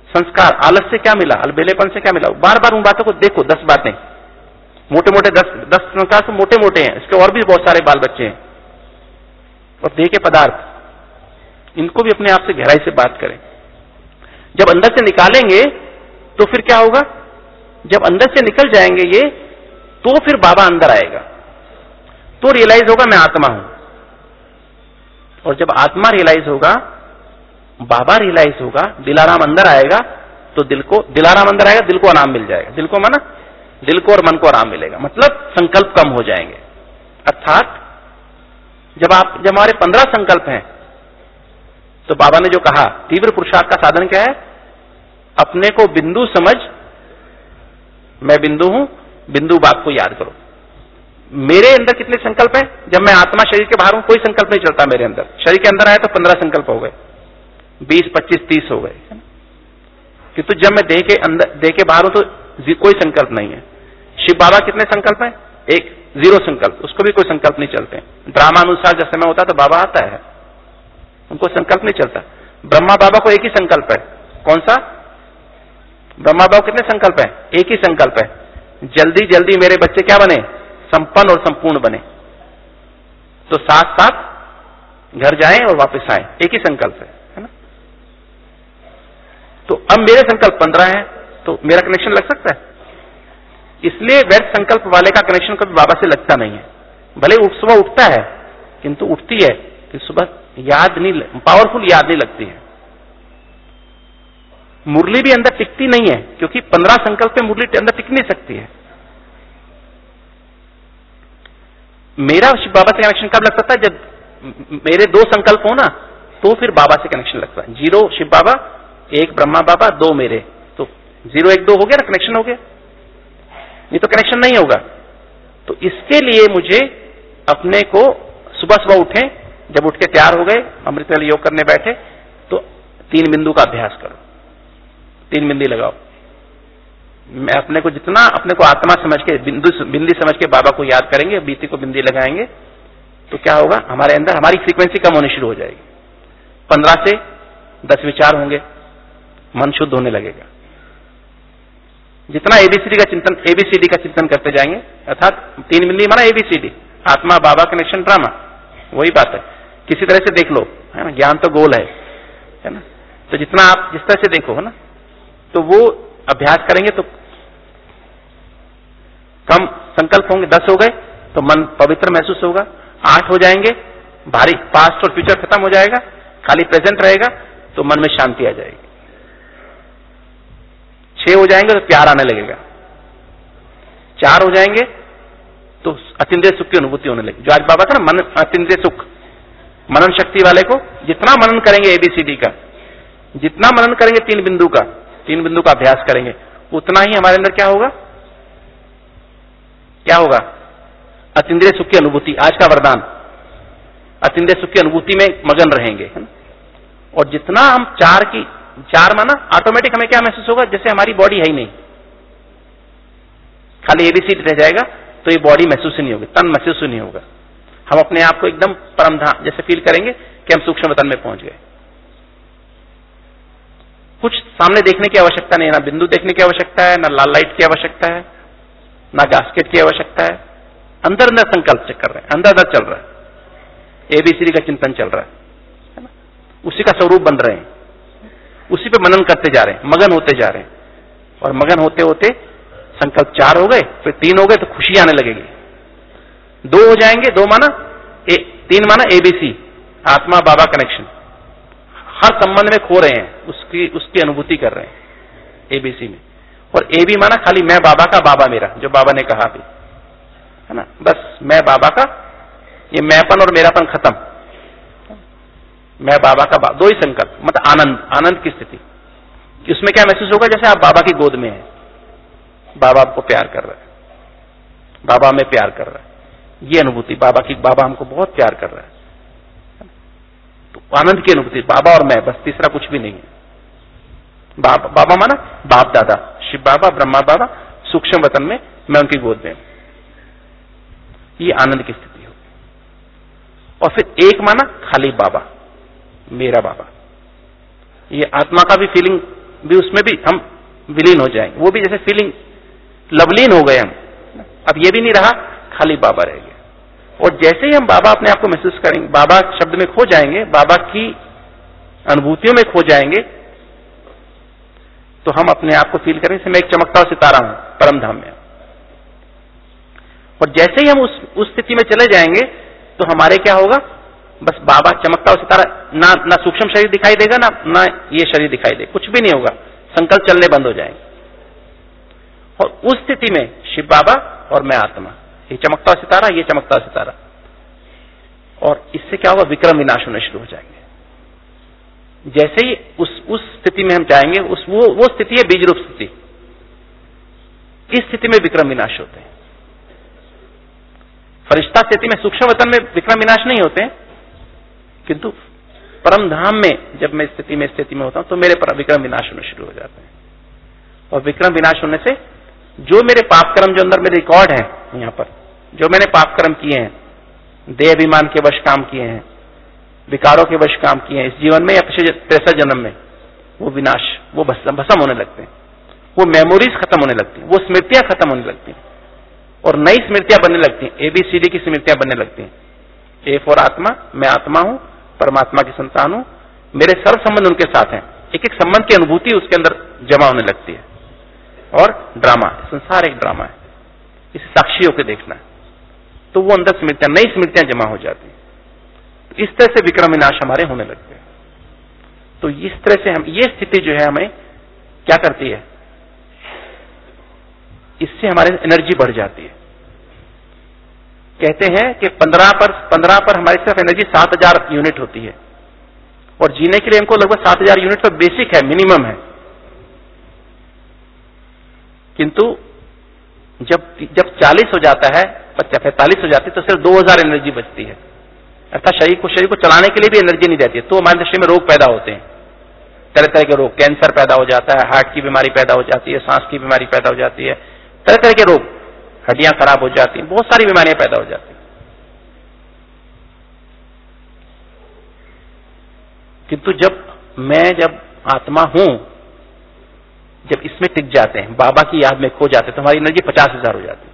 संस्कार, आलस से क्या मिला, अलबेलेपन से क्या मिला, बार बार उन बातों को देखो। दस बातें मोटे मोटे, दस दस संस्कार तो मोटे मोटे हैं, इसके और भी बहुत सारे बाल बच्चे हैं। और देह के पदार्थ, इनको भी अपने आप से गहराई से बात करें। जब अंदर से निकालेंगे तो फिर क्या होगा, जब अंदर से निकल जाएंगे ये, तो फिर बाबा अंदर आएगा, तो रियलाइज होगा मैं आत्मा हूं। और जब आत्मा रियलाइज होगा, बाबा रियलाइज होगा, दिलाराम अंदर आएगा, तो दिल को, दिलाराम अंदर आएगा, दिल को आराम मिल जाएगा। दिल को माना दिल को और मन को आराम मिलेगा, मतलब संकल्प कम हो जाएंगे। अर्थात जब आप, जब हमारे पंद्रह संकल्प हैं, तो बाबा ने जो कहा तीव्र पुरुषार्थ का साधन क्या है, अपने को बिंदु समझ, मैं बिंदु हूं, बिंदु बाप को याद करो। मेरे अंदर कितने संकल्प हैं, जब मैं आत्मा शरीर के बाहर हूं कोई संकल्प नहीं चलता मेरे अंदर। शरीर के अंदर आया तो पंद्रह संकल्प हो गए, बीस पच्चीस तीस हो गए, किंतु जब मैं देह के अंदर, देह के बाहर हूं तो कोई संकल्प नहीं है। शिव बाबा कितने संकल्प हैं, एक, जीरो संकल्प, उसको भी कोई संकल्प नहीं चलते। ड्रामा अनुसार जब समय होता है तो बाबा आता है, उनको संकल्प नहीं चलता। ब्रह्मा बाबा को एक ही संकल्प है, कौन सा, ब्रह्मा बाबा कितने संकल्प है, एक ही संकल्प है, जल्दी जल्दी मेरे बच्चे क्या बने, संपन्न और संपूर्ण बने, तो साथ साथ घर जाएं और वापस आएं, एक ही संकल्प है, है ना। तो अब मेरे संकल्प पंद्रह हैं, तो मेरा कनेक्शन लग सकता है। इसलिए व्यर्थ संकल्प वाले का कनेक्शन कभी बाबा से लगता नहीं है। भले उठ सुबह उठता है, किंतु उठती है कि सुबह याद नहीं, पावरफुल याद नहीं लगती है। मुरली भी अंदर टिकती नहीं है, क्योंकि पंद्रह संकल्प पे मुरली अंदर टिक नहीं सकती है। मेरा शिव बाबा से कनेक्शन कब लग सकता है, जब मेरे दो संकल्प हो ना, तो फिर बाबा से कनेक्शन लगता है। जीरो शिव बाबा, एक ब्रह्मा बाबा, दो मेरे, तो जीरो एक दो हो गया ना, कनेक्शन हो गया, नहीं तो कनेक्शन नहीं होगा। तो इसके लिए मुझे अपने को सुबह सुबह उठें, जब उठ के तैयार हो गए, अमृतवेला योग करने बैठे, तो तीन बिंदु का अभ्यास करो, तीन बिंदी लगाओ। मैं अपने को जितना अपने को आत्मा समझ के, बिंदु बिंदी समझ के बाबा को याद करेंगे, बीती को बिंदी लगाएंगे, तो क्या होगा, हमारे अंदर हमारी फ्रीक्वेंसी कम होनी शुरू हो जाएगी। पंद्रह से दस विचार होंगे, मन शुद्ध होने लगेगा। जितना एबीसीडी का चिंतन, एबीसीडी का चिंतन करते जाएंगे, अर्थात तीन बिंदी माना एबीसीडी, आत्मा बाबा कनेक्शन ड्रामा, वही बात है। किसी तरह से देख लो, है ना, ज्ञान तो गोल है, है ना। तो जितना आप जिस तरह से देखो, है ना, तो वो अभ्यास करेंगे तो कम संकल्प होंगे। दस हो गए तो मन पवित्र महसूस होगा, आठ हो जाएंगे, भारी पास्ट और फ्यूचर खत्म हो जाएगा, खाली प्रेजेंट रहेगा, तो मन में शांति आ जाएगी। छह हो जाएंगे तो प्यार आने लगेगा, चार हो जाएंगे तो अतीन्द्रिय सुख की अनुभूति होने लगेगी। जो आज बाबा का ना मन अतीन्द्रिय सुख, मनन शक्ति वाले को जितना मनन करेंगे एबीसीडी का, जितना मनन करेंगे तीन बिंदु का, तीन बिंदु का अभ्यास करेंगे, उतना ही हमारे अंदर क्या होगा, क्या होगा, अतीन्द्रिय सुख की अनुभूति। आज का वरदान, अतीन्द्रिय सुख की अनुभूति में मगन रहेंगे, है ना। और जितना हम चार की, चार माना ऑटोमेटिक हमें क्या महसूस होगा, जैसे हमारी बॉडी है ही नहीं, खाली एबीसीडी रह जाएगा, तो ये बॉडी महसूस ही नहीं होगी, तन महसूस ही नहीं होगा। हम अपने आप को एकदम परमधाम जैसे फील करेंगे कि हम सूक्ष्म वतन में पहुंच गए। कुछ सामने देखने की आवश्यकता नहीं है, ना बिंदु देखने की आवश्यकता है, ना लाल लाइट की आवश्यकता है, ना गास्केट की आवश्यकता है। अंदर अंदर संकल्प चेक कर रहे हैं, अंदर अंदर चल रहा है, एबीसीडी का चिंतन चल रहा है ना, उसी का स्वरूप बन रहे हैं, उसी पे मनन करते जा रहे हैं, मगन होते जा रहे हैं। और मगन होते होते संकल्प चार हो गए, फिर तीन हो गए, तो खुशी आने लगेगी। दो हो जाएंगे, दो माना ए, तीन माना एबीसी, आत्मा बाबा कनेक्शन, हर संबंध में खो रहे हैं, उसकी उसकी अनुभूति कर रहे हैं एबीसी में। और ए बी माना खाली मैं बाबा का, बाबा मेरा, जो बाबा ने कहा भी, है ना, बस मैं बाबा का, ये मैंपन और मेरापन खत्म, मैं बाबा का बाबा, दो ही संकल्प, मतलब आनंद, आनंद की स्थिति। उसमें क्या महसूस होगा, जैसे आप बाबा की गोद में हैं, बाबा आपको प्यार कर रहा है, बाबा हमें प्यार कर रहा है, ये अनुभूति बाबा की, बाबा हमको बहुत प्यार कर रहा है, तो आनंद की अनुभूति, बाबा और मैं, बस तीसरा कुछ भी नहीं है। बाबा, बाबा माना बाप दादा, शिव बाबा, ब्रह्मा बाबा, सूक्ष्म वतन में, मैं उनकी गोद में, ये आनंद की स्थिति हो। और फिर एक माना खाली बाबा, मेरा बाबा, ये आत्मा का भी फीलिंग भी उसमें भी हम विलीन हो जाएंगे, वो भी जैसे फीलिंग लवलीन हो गए हम, अब ये भी नहीं रहा, खाली बाबा रह गए। और जैसे ही हम बाबा अपने आप को महसूस करेंगे, बाबा शब्द में खो जाएंगे, बाबा की अनुभूतियों में खो जाएंगे, तो हम अपने आप को फील करेंगे जैसे मैं एक चमकता हुआ सितारा हूं परम धाम में। और जैसे ही हम उस उस स्थिति में चले जाएंगे तो हमारे क्या होगा, बस बाबा चमकता हुआ सितारा, ना ना सूक्ष्म शरीर दिखाई देगा, ना ना ये शरीर दिखाई देगा, कुछ भी नहीं होगा, संकल्प चलने बंद हो जाएंगे। और उस स्थिति में शिव बाबा और मैं आत्मा, ये चमकता हुआ सितारा, ये चमकता हुआ सितारा, और इससे क्या होगा, विक्रम विनाश होने शुरू हो जाएंगे। जैसे ही उस उस स्थिति में हम जाएंगे, उस वो वो स्थिति है बीज रूप स्थिति। इस स्थिति में विक्रम विनाश होते हैं। फरिश्ता स्थिति में, सूक्ष्म वतन में विक्रम विनाश नहीं होते हैं, किंतु परम धाम में जब मैं स्थिति में स्थिति में होता हूं तो मेरे पर विक्रम विनाश होने शुरू हो जाते हैं। और विक्रम विनाश होने से जो मेरे पाप कर्म जो अंदर मेरे रिकॉर्ड है, यहां पर जो मैंने पाप कर्म किए हैं, देह अभिमान के वश काम किए हैं, विकारों के वश काम किए हैं इस जीवन में या पिछले तिरसठ जन्म में, वो विनाश, वो भस्म होने लगते हैं, वो मेमोरीज खत्म होने लगती हैं, वो स्मृतियां खत्म होने लगती हैं और नई स्मृतियां बनने लगती हैं, एबीसीडी की स्मृतियां बनने लगती हैं। ए फॉर आत्मा, मैं आत्मा हूं, परमात्मा की संतान हूं, मेरे सर्व संबंध उनके साथ हैं। एक एक संबंध की अनुभूति उसके अंदर जमा होने लगती है। और ड्रामा, संसार एक ड्रामा है, इसे साक्षियों के देखना है, तो वो अंदर स्मृतियां, नई स्मृतियां जमा हो जाती हैं। तो इस तरह से विक्रम विनाश हमारे होने लगते हैं। तो इस तरह से हम, ये स्थिति जो है हमें क्या करती है, इससे हमारी एनर्जी बढ़ जाती है। कहते हैं कि पंद्रह पर पंद्रह पर हमारी सिर्फ एनर्जी सात हजार यूनिट होती है, और जीने के लिए हमको लगभग सात हजार यूनिट तो बेसिक है, मिनिमम है। किंतु जब जब चालीस हो जाता है, पैंतालीस हो जाती है, तो सिर्फ दो हजार एनर्जी बचती है। अर्थात शरीर को शरीर को चलाने के लिए भी एनर्जी नहीं रहती है। तो हमारे शरीर में रोग पैदा होते हैं, तरह तरह के रोग, कैंसर पैदा हो जाता है, हार्ट की बीमारी पैदा हो जाती है, सांस की बीमारी पैदा हो जाती है, तरह तरह के रोग, हड्डियां खराब हो जाती हैं, बहुत सारी बीमारियां पैदा हो जाती हैं। किंतु जब मैं जब आत्मा हूं, जब इसमें टिक जाते हैं, बाबा की याद में खो जाते हैं, तो हमारी एनर्जी पचास हजार हो जाती है।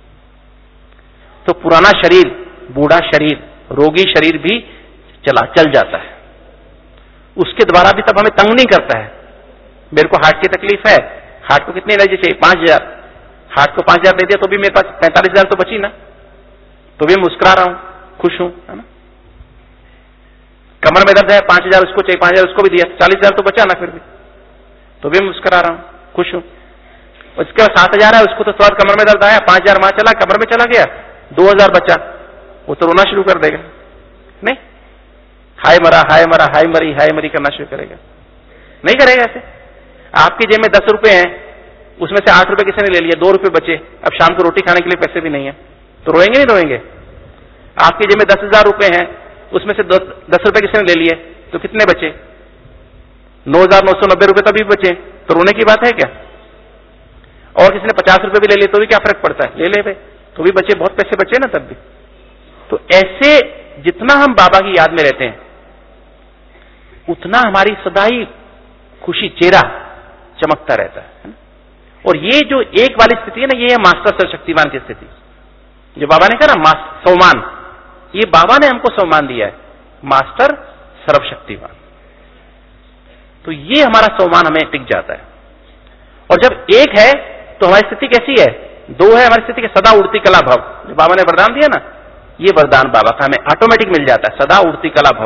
तो पुराना शरीर, बूढ़ा शरीर, रोगी शरीर भी चला चल जाता है, उसके द्वारा भी तब हमें तंग नहीं करता है। मेरे को हार्ट की तकलीफ है, हार्ट को कितनी एनर्जी चाहिए, पांच हजार, हार्ट को पांच हजार दे दिया तो भी मेरे पास पैंतालीस हजार तो बची ना, तो भी मुस्कुरा रहा हूं, खुश हूं, है ना। कमर में दर्द है, पांच हजार उसको चाहिए, पांच हजार उसको भी दिया, चालीस हजार तो बचा ना, फिर भी तो भी मुस्कुरा रहा हूं, खुश हूं। उसके बाद सात हजार है, उसको तो थोड़ा कमर में दर्द आया, पांच हजार वहां चला, कमर में चला गया, दो हजार बचा, वो तो रोना शुरू कर देगा, नहीं, हाय मरा हाय मरा हाय मरी हाय मरी करना शुरू करेगा, नहीं करेगा ऐसे। आपकी जेब में दस रुपए हैं, उसमें से आठ रुपए किसी ने ले लिया, दो रुपए बचे, अब शाम को रोटी खाने के लिए पैसे भी नहीं है, तो रोएंगे नहीं रोएंगे। आपकी जेब में दस हजार रुपए हैं, उसमें से दस रुपए किसी ने ले लिए, तो कितने बचे, नौ हजार नौ सौ नब्बे रुपए तभी बचे, तो रोने की बात है क्या। और किसी ने पचास रुपए भी ले लिए तो भी क्या फर्क पड़ता है, ले ले भाई, तो भी बचे, बहुत पैसे बचे ना तब भी। तो ऐसे जितना हम बाबा की याद में रहते हैं, उतना हमारी सदा ही खुशी, चेहरा चमकता रहता है। और ये जो एक वाली स्थिति है ना, ये है मास्टर सर्वशक्तिमान की स्थिति, जो बाबा ने कहा ना सौमान, ये बाबा ने हमको सम्मान दिया है, मास्टर सर्वशक्तिमान। तो ये हमारा सम्मान हमें टिक जाता है। और जब एक है तो हमारी स्थिति कैसी है, दो है, हमारी स्थिति के सदा उड़ती कला भव, जो बाबा ने वरदान दिया ना, ये वरदान बाबा का हमें ऑटोमेटिक मिल जाता है, सदा उड़ती कला भव।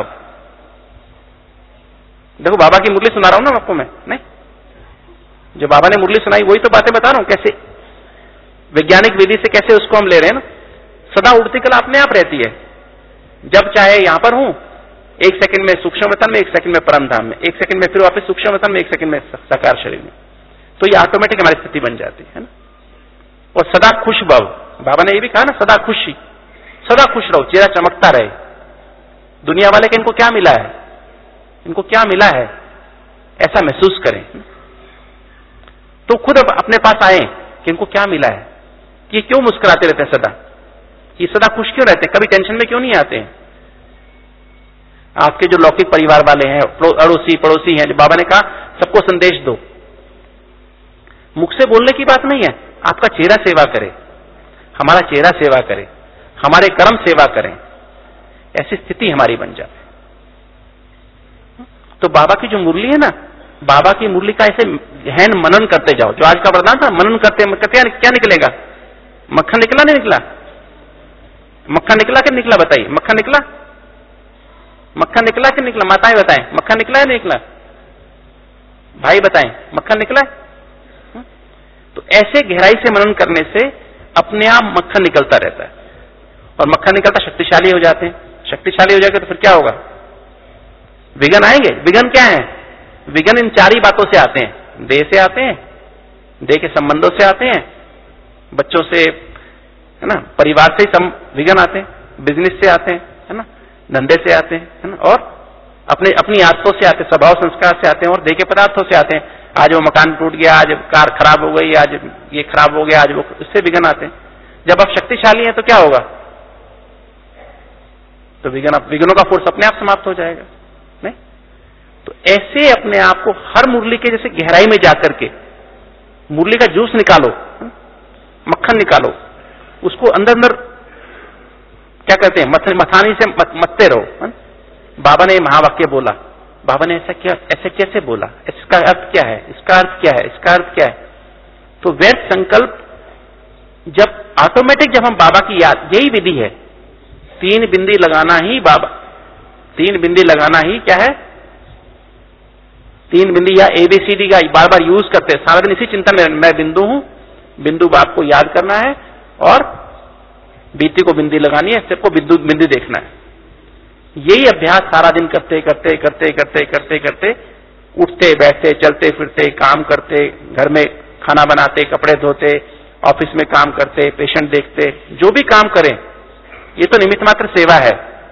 देखो बाबा की मुरली सुना रहा हूं ना आपको मैं, नहीं, जो बाबा ने मुरली सुनाई वही तो बातें बता रहा हूं, कैसे वैज्ञानिक विधि से कैसे उसको हम ले रहे हैं ना। सदा उड़ती कला अपने आप रहती है, जब चाहे यहां पर हूं, एक सेकंड में सूक्ष्म वतन में, एक सेकंड में परम धाम में, एक सेकंड में फिर वापस सूक्ष्म वतन में, एक सेकंड में साकार शरीर में। तो ये ऑटोमेटिक हमारी स्थिति बन जाती है ना। और सदा खुश भव, बाबा ने ये भी कहा ना, सदा खुशी, सदा खुश रहो, चेहरा चमकता रहे। दुनिया वाले के इनको क्या मिला है, इनको क्या मिला है, ऐसा महसूस करें। तो खुद अपने पास आए कि इनको क्या मिला है, कि क्यों मुस्कुराते रहते हैं सदा, ये सदा खुश क्यों रहते हैं, कभी टेंशन में क्यों नहीं आते हैं। आपके जो लौकिक परिवार वाले हैं, अड़ोसी पड़ोसी हैं, जो बाबा ने कहा सबको संदेश दो, मुख से बोलने की बात नहीं है, आपका चेहरा सेवा करे, हमारा चेहरा सेवा करे, हमारे कर्म सेवा करें, ऐसी स्थिति हमारी बन जाए। तो बाबा की जो मुरली है ना, बाबा की मुरली का ऐसे गहन मनन करते जाओ। जो आज का वरदान था, मनन करते करते क्या निकलेगा? मक्खन निकला नहीं निकला? मक्खन निकला कि निकला बताइए? मक्खन निकला? मक्खन निकला कि निकला? माताएं बताएं, मक्खन निकला है नहीं निकला? भाई बताएं, मक्खन निकला है? तो ऐसे गहराई से मनन करने से अपने आप मक्खन निकलता रहता है, और मक्खन निकलता शक्तिशाली हो जाते हैं। शक्तिशाली हो जाएगा तो फिर क्या होगा? विघ्न आएंगे। विघ्न क्या है? विघ्न इन चार ही बातों से आते हैं। देह से आते हैं, देह के संबंधों से आते हैं, बच्चों से, है ना, परिवार से ही विघ्न आते हैं, बिजनेस से आते हैं, है ना, धंधे से आते हैं, है ना, और अपने अपनी आदतों से आते हैं, स्वभाव संस्कार से आते हैं, और देह के पदार्थों से आते हैं। आज वो मकान टूट गया, आज कार खराब हो गई, आज ये खराब हो गया, आज वो, इससे विघ्न आते हैं। जब आप शक्तिशाली हैं तो क्या होगा? तो विघ्न विघ्नों का फोर्स अपने आप समाप्त हो जाएगा। नहीं तो ऐसे अपने आप को हर मुरली के जैसे गहराई में जाकर के मुरली का जूस निकालो, मक्खन निकालो, उसको अंदर अंदर क्या कहते हैं, मथ, मथानी से मत, मत्ते रहो। है? बाबा ने महावाक्य बोला, बाबा ने ऐसा क्या, ऐसे कैसे बोला, इसका अर्थ क्या है, इसका अर्थ क्या है, इसका अर्थ क्या है? तो व्यर्थ संकल्प जब ऑटोमेटिक, जब हम बाबा की याद, यही विधि है, तीन बिंदी लगाना ही बाबा, तीन बिंदी लगाना ही क्या है, तीन बिंदी या एबीसीडी का बार बार यूज करते हैं। सारा दिन इसी चिंतन में, मैं बिंदु हूं, बिंदु बाप को याद करना है, और बीती को बिंदी लगानी है, सबको बिंदु बिंदी देखना है। यही अभ्यास सारा दिन करते करते करते करते करते करते उठते बैठते चलते फिरते काम करते, घर में खाना बनाते, कपड़े धोते, ऑफिस में काम करते, पेशेंट देखते, जो भी काम करें, ये तो निमित्त मात्र सेवा है।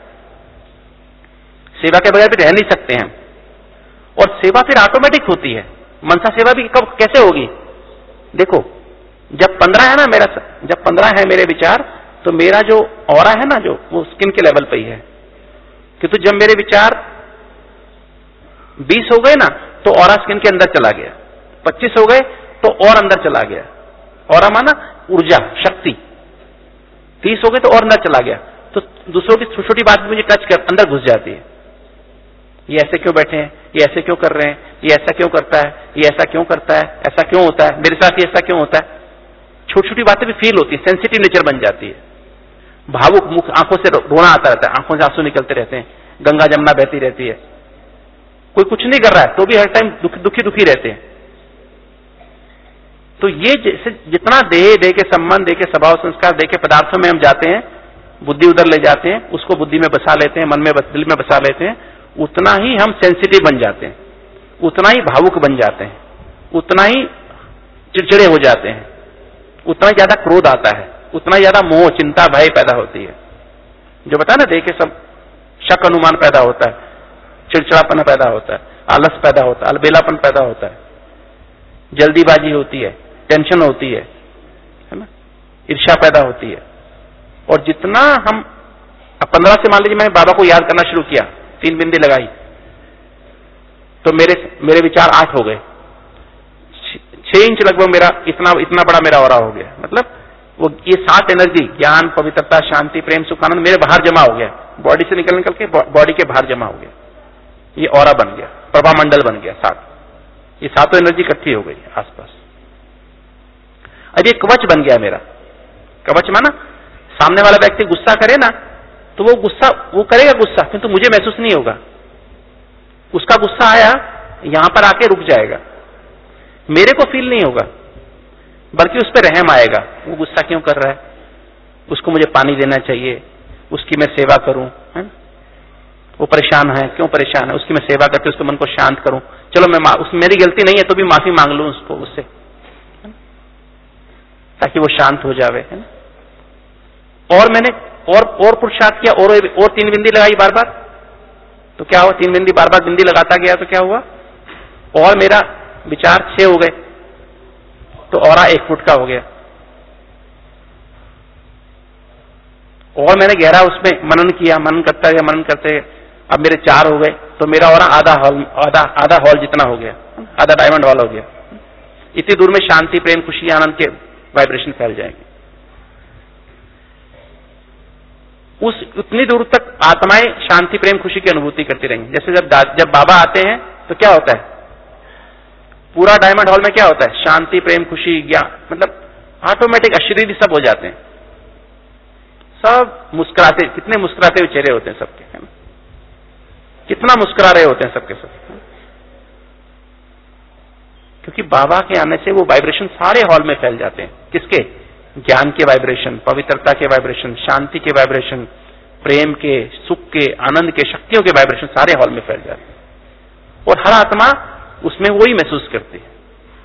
सेवा के बगैर भी रह नहीं सकते हैं, और सेवा फिर ऑटोमेटिक होती है। मनसा सेवा भी कब कैसे होगी? देखो, जब पंद्रह है ना मेरा, जब पंद्रह है मेरे विचार, तो मेरा जो ऑरा है ना, जो वो स्किन के लेवल पे ही है। किंतु जब मेरे विचार बीस हो गए ना, तो ऑरा स्किन के अंदर चला गया, पच्चीस हो गए तो और अंदर चला गया, ऑरा माना ऊर्जा, शक्ति, तीस हो गए तो और अंदर चला गया, तो दूसरों की छोटी छोटी बात मुझे टच कर अंदर घुस जाती है। ये ऐसे क्यों बैठे हैं, ये ऐसे क्यों कर रहे हैं, ये ऐसा क्यों करता है, ये ऐसा क्यों करता है, ऐसा क्यों होता है, मेरे साथ ये ऐसा क्यों होता है। छोटी छोटी बातें भी फील होती है, सेंसिटिव नेचर बन जाती है, भावुक मुख, आंखों से रोना आता रहता है, आंखों से आंसू निकलते रहते हैं, गंगा जमुना बहती रहती है, कोई कुछ नहीं कर रहा है तो भी हर टाइम दुख, दुखी दुखी रहते हैं। तो ये जैसे जितना देह, देह के संबंध, देह के स्वभाव संस्कार, देह के पदार्थों में हम जाते हैं, बुद्धि उधर ले जाते हैं, उसको बुद्धि में बसा लेते हैं, मन में बस, दिल में बसा लेते हैं, उतना ही हम सेंसिटिव बन जाते हैं, उतना ही भावुक बन जाते हैं, उतना ही चिड़चिड़े हो जाते हैं, उतना ज्यादा क्रोध आता है, उतना ज्यादा मोह, चिंता, भय पैदा होती है। जो बताया ना, देह के सब शक अनुमान पैदा होता है, चिड़चिड़ापन पैदा होता है, आलस पैदा होता है, अलबेलापन पैदा होता है, जल्दीबाजी होती है, टेंशन होती है, है ना, ईर्ष्या पैदा होती है। और जितना हम पंद्रह से मान लीजिए मैंने बाबा को याद करना शुरू किया, तीन बिंदी लगाई, तो मेरे मेरे विचार आठ हो गए, छह इंच लगभग मेरा इतना इतना बड़ा मेरा ऑरा हो गया। मतलब वो ये सात एनर्जी, ज्ञान, पवित्रता, शांति, प्रेम, सुख, आनंद मेरे बाहर जमा हो गया, बॉडी से निकल निकल के बॉडी के बाहर जमा हो गया, ये ऑरा बन गया, प्रभा मंडल बन गया सात, ये सातों एनर्जी इकट्ठी हो गई आसपास। अब ये कवच बन गया मेरा। कवच माना सामने वाला व्यक्ति गुस्सा करे ना, तो वो गुस्सा वो करेगा गुस्सा, किंतु मुझे महसूस नहीं होगा। उसका गुस्सा आया, यहां पर आके रुक जाएगा, मेरे को फील नहीं होगा, बल्कि उस पर रहम आएगा, वो गुस्सा क्यों कर रहा है, उसको मुझे पानी देना चाहिए, उसकी मैं सेवा करूं, है ना, वो परेशान है, क्यों परेशान है, उसकी मैं सेवा करके उसके मन को शांत करूं, चलो मैं उस मेरी गलती नहीं है तो भी माफी मांग लूं उसको, उससे, ताकि वो शांत हो जावे, है ना। और मैंने और और पुरुषार्थ किया, और और तीन बिंदी लगाई बार बार, तो क्या हुआ, तीन बिंदी बार बार बिंदी लगाता गया तो क्या हुआ, और मेरा विचार छह हो गए, तो ऑरा एक फुट का हो गया। और मैंने गहरा उसमें मनन किया, मनन करता गया, मनन करते, अब मेरे चार हो गए, तो मेरा ऑरा आधा हॉल आधा आधा हॉल जितना हो गया, आधा डायमंड हॉल हो गया। इतनी दूर में शांति, प्रेम, खुशी, आनंद के वाइब्रेशन फैल जाएंगे। उस उतनी दूर तक आत्माएं शांति, प्रेम, खुशी की अनुभूति करती रहेंगी। जैसे जब जब बाबा आते हैं तो क्या होता है, पूरा डायमंड हॉल में क्या होता है, शांति, प्रेम, खुशी, ज्ञान, मतलब ऑटोमेटिक अशरीरी सब हो जाते हैं, सब मुस्कुराते, कितने मुस्कुराते हुए चेहरे होते हैं सबके, है ना, कितना मुस्कुरा रहे होते हैं सबके सब, क्योंकि बाबा के आने से वो वाइब्रेशन सारे हॉल में फैल जाते हैं। किसके, ज्ञान के वाइब्रेशन, पवित्रता के वाइब्रेशन, शांति के वाइब्रेशन, प्रेम के, सुख के, आनंद के, शक्तियों के वाइब्रेशन सारे हॉल में फैल जाते हैं और हर आत्मा उसमें वही महसूस करती है।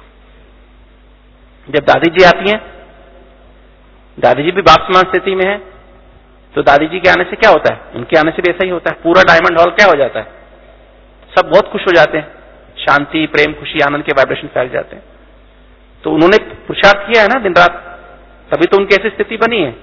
जब दादी जी आती हैं, दादी जी भी बाप समान स्थिति में है, तो दादी जी के आने से क्या होता है, उनके आने से भी ऐसा ही होता है, पूरा डायमंड हॉल क्या हो जाता है, सब बहुत खुश हो जाते हैं, शांति, प्रेम, खुशी, आनंद के वाइब्रेशन फैल जाते हैं। तो उन्होंने पुरुषार्थ किया है ना दिन रात, तभी तो उनकी ऐसी स्थिति बनी है।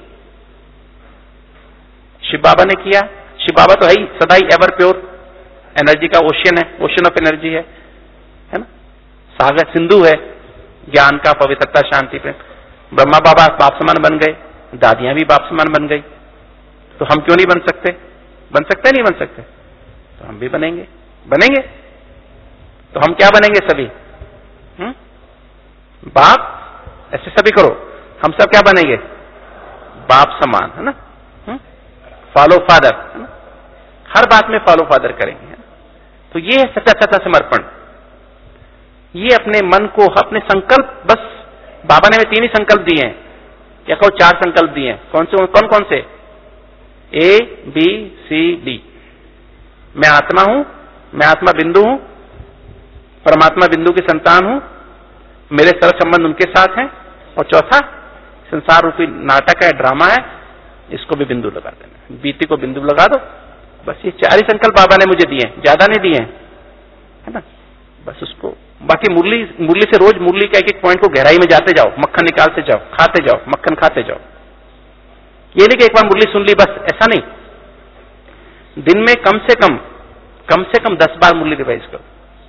शिव बाबा ने किया, शिव बाबा तो है ही सदा ही एवर प्योर एनर्जी का ओशियन है, ओशियन ऑफ एनर्जी है, है ना, सागर सिंधु है ज्ञान का, पवित्रता, शांति, प्रेम। ब्रह्मा बाबा बाप समान बन गए, दादियां भी बाप समान बन गई, तो हम क्यों नहीं बन सकते, बन सकते नहीं बन सकते, तो हम भी बनेंगे, बनेंगे। तो हम क्या बनेंगे सभी, हुँ? बाप, ऐसे सभी करो, हम सब क्या बनेंगे, बाप समान, है ना, फॉलो फादर, है ना, हर बात में फॉलो फादर करेंगे, है ना? तो ये है सच्चा सच्चा समर्पण। ये अपने मन को, अपने संकल्प, बस बाबा ने हमें तीन ही संकल्प दिए हैं, या कहो चार संकल्प दिए हैं, कौन से कौन कौन से, ए बी सी डी। मैं आत्मा हूं, मैं आत्मा बिंदु हूं, परमात्मा बिंदु की संतान हूं, मेरे सर्व संबंध उनके साथ हैं, और चौथा संसार रूपी नाटक है, ड्रामा है, इसको भी बिंदु लगा देना, बीती को बिंदु लगा दो। बस ये चार ही संकल्प बाबा ने मुझे दिए, ज्यादा नहीं दिए, है ना। बस उसको, बाकी मुरली मुरली से रोज मुरली का एक एक पॉइंट को गहराई में जाते जाओ, मक्खन निकालते जाओ, खाते जाओ, मक्खन खाते जाओ। ये नहीं कि एक बार मुरली सुन ली बस, ऐसा नहीं। दिन में कम से कम कम से कम दस बार मुरली रिवाइज करो।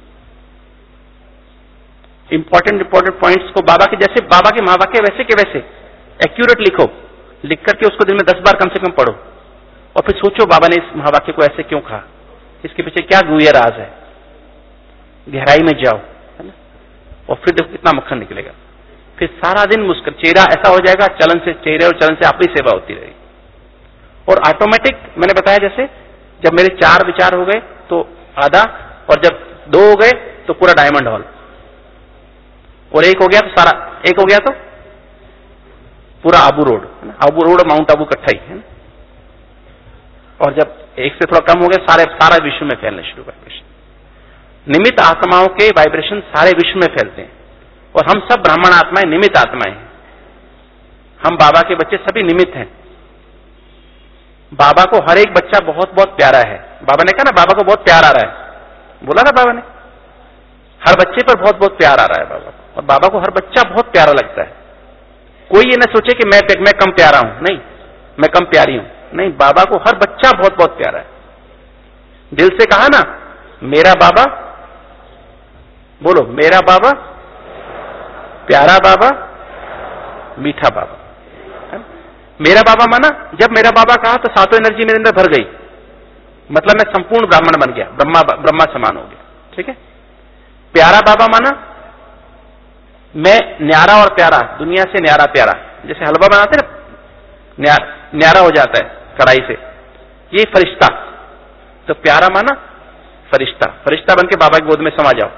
इंपॉर्टेंट इंपॉर्टेंट पॉइंट्स को बाबा के, जैसे बाबा के महावाक्य वैसे के वैसे एक्यूरेट लिखो, लिख करके उसको दिन में दस बार कम से कम पढ़ो, और फिर सोचो बाबा ने इस महावाक्य को ऐसे क्यों कहा, इसके पीछे क्या गुह्य राज है, गहराई में जाओ, है ना, और फिर देखो कितना मक्खन निकलेगा। फिर सारा दिन मुस्कुर, चेहरा ऐसा हो जाएगा, चलन से, चेहरे और चलन से आपकी सेवा होती रहेगी। और ऑटोमेटिक, मैंने बताया जैसे जब मेरे चार विचार हो गए तो आधा, और जब दो हो गए तो पूरा डायमंड हॉल, और एक हो गया तो सारा, एक हो गया तो पूरा आबू रोड, आबू रोड और माउंट आबू इकट्ठा ही है। और जब एक से थोड़ा कम हो गया, सारे सारा विश्व में फैलने शुरू वाइब्रेशन। निमित्त आत्माओं के वाइब्रेशन सारे विश्व में फैलते हैं, और हम सब ब्राह्मण आत्माएं निमित्त आत्माएं हैं। हम बाबा के बच्चे सभी निमित्त हैं। बाबा को हर एक बच्चा बहुत बहुत प्यारा है। बाबा ने कहा ना, बाबा को बहुत प्यार आ रहा है, बोला ना बाबा ने, हर बच्चे पर बहुत बहुत प्यार आ रहा है बाबा, और बाबा को हर बच्चा बहुत प्यारा लगता है। कोई ये ना सोचे कि मैं मैं कम प्यारा हूं, नहीं, मैं कम प्यारी हूं, नहीं, बाबा को हर बच्चा बहुत बहुत प्यारा है। दिल से कहा ना, मेरा बाबा, बोलो, मेरा बाबा, प्यारा बाबा, मीठा बाबा। मेरा बाबा माना, जब मेरा बाबा कहा तो सातों एनर्जी मेरे अंदर भर गई, मतलब मैं संपूर्ण ब्राह्मण बन गया, ब्रह्मा ब्रह्मा समान हो गया, ठीक है। प्यारा बाबा माना, मैं न्यारा और प्यारा, दुनिया से न्यारा प्यारा, जैसे हलवा बनाते ना, न्यार, न्यारा हो जाता है कढ़ाई से, ये फरिश्ता। तो प्यारा माना फरिश्ता, फरिश्ता बन के बाबा की गोद में समा जाओ।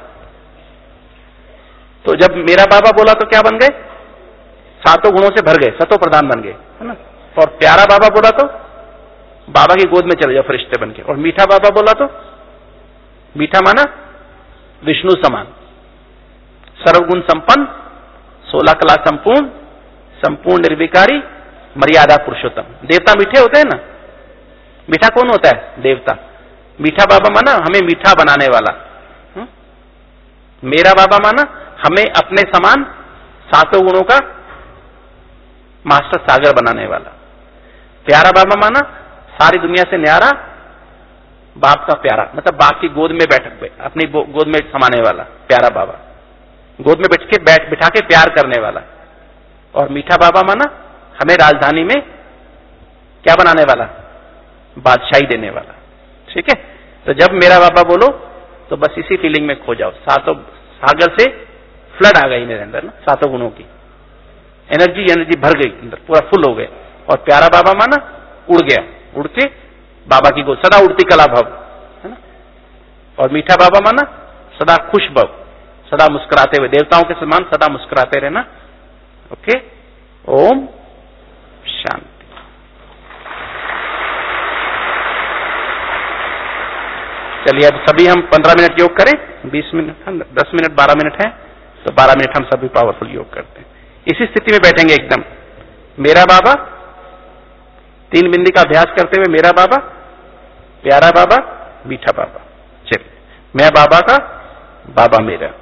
तो जब मेरा बाबा बोला तो क्या बन गए, सातों गुणों से भर गए, सतों प्रधान बन गए, है ना। और प्यारा बाबा बोला तो बाबा की गोद में चले जाओ फरिश्ते बन के। और मीठा बाबा बोला तो, मीठा माना विष्णु समान, सर्वगुण संपन्न, सोलह कला संपूर्ण, संपूर्ण निर्विकारी, मर्यादा पुरुषोत्तम। देवता मीठे होते हैं ना, मीठा कौन होता है, देवता। मीठा बाबा माना हमें मीठा बनाने वाला। हुँ? मेरा बाबा माना हमें अपने समान सातों गुणों का मास्टर सागर बनाने वाला। प्यारा बाबा माना सारी दुनिया से न्यारा, बाप का प्यारा, मतलब बाप की गोद में बैठ, अपनी गोद में समाने वाला प्यारा बाबा। गोद में बैठ के बैठ बिठा के प्यार करने वाला। और मीठा बाबा माना हमें राजधानी में क्या बनाने वाला, बादशाही देने वाला। ठीक है, तो जब मेरा बाबा बोलो तो बस इसी फीलिंग में खो जाओ। सातों सागर से फ्लड आ गई मेरे अंदर ना, सातों गुणों की एनर्जी एनर्जी भर गई अंदर, पूरा फुल हो गए। और प्यारा बाबा माना उड़ गया, उड़ के बाबा की गोद, सदा उड़ती कला भव, है ना। और मीठा बाबा माना सदा खुश भव, सदा मुस्कुराते हुए, देवताओं के समान सदा मुस्कुराते रहना। ओके, ओम शांति। चलिए अब सभी हम पंद्रह मिनट योग करें, बीस मिनट, दस मिनट, बारह मिनट है तो बारह मिनट हम सभी पावरफुल योग करते हैं। इसी स्थिति में बैठेंगे एकदम। मेरा बाबा, तीन बिंदी का अभ्यास करते हुए मेरा बाबा, प्यारा बाबा, मीठा बाबा। चलिए, मैं बाबा का, बाबा मेरा।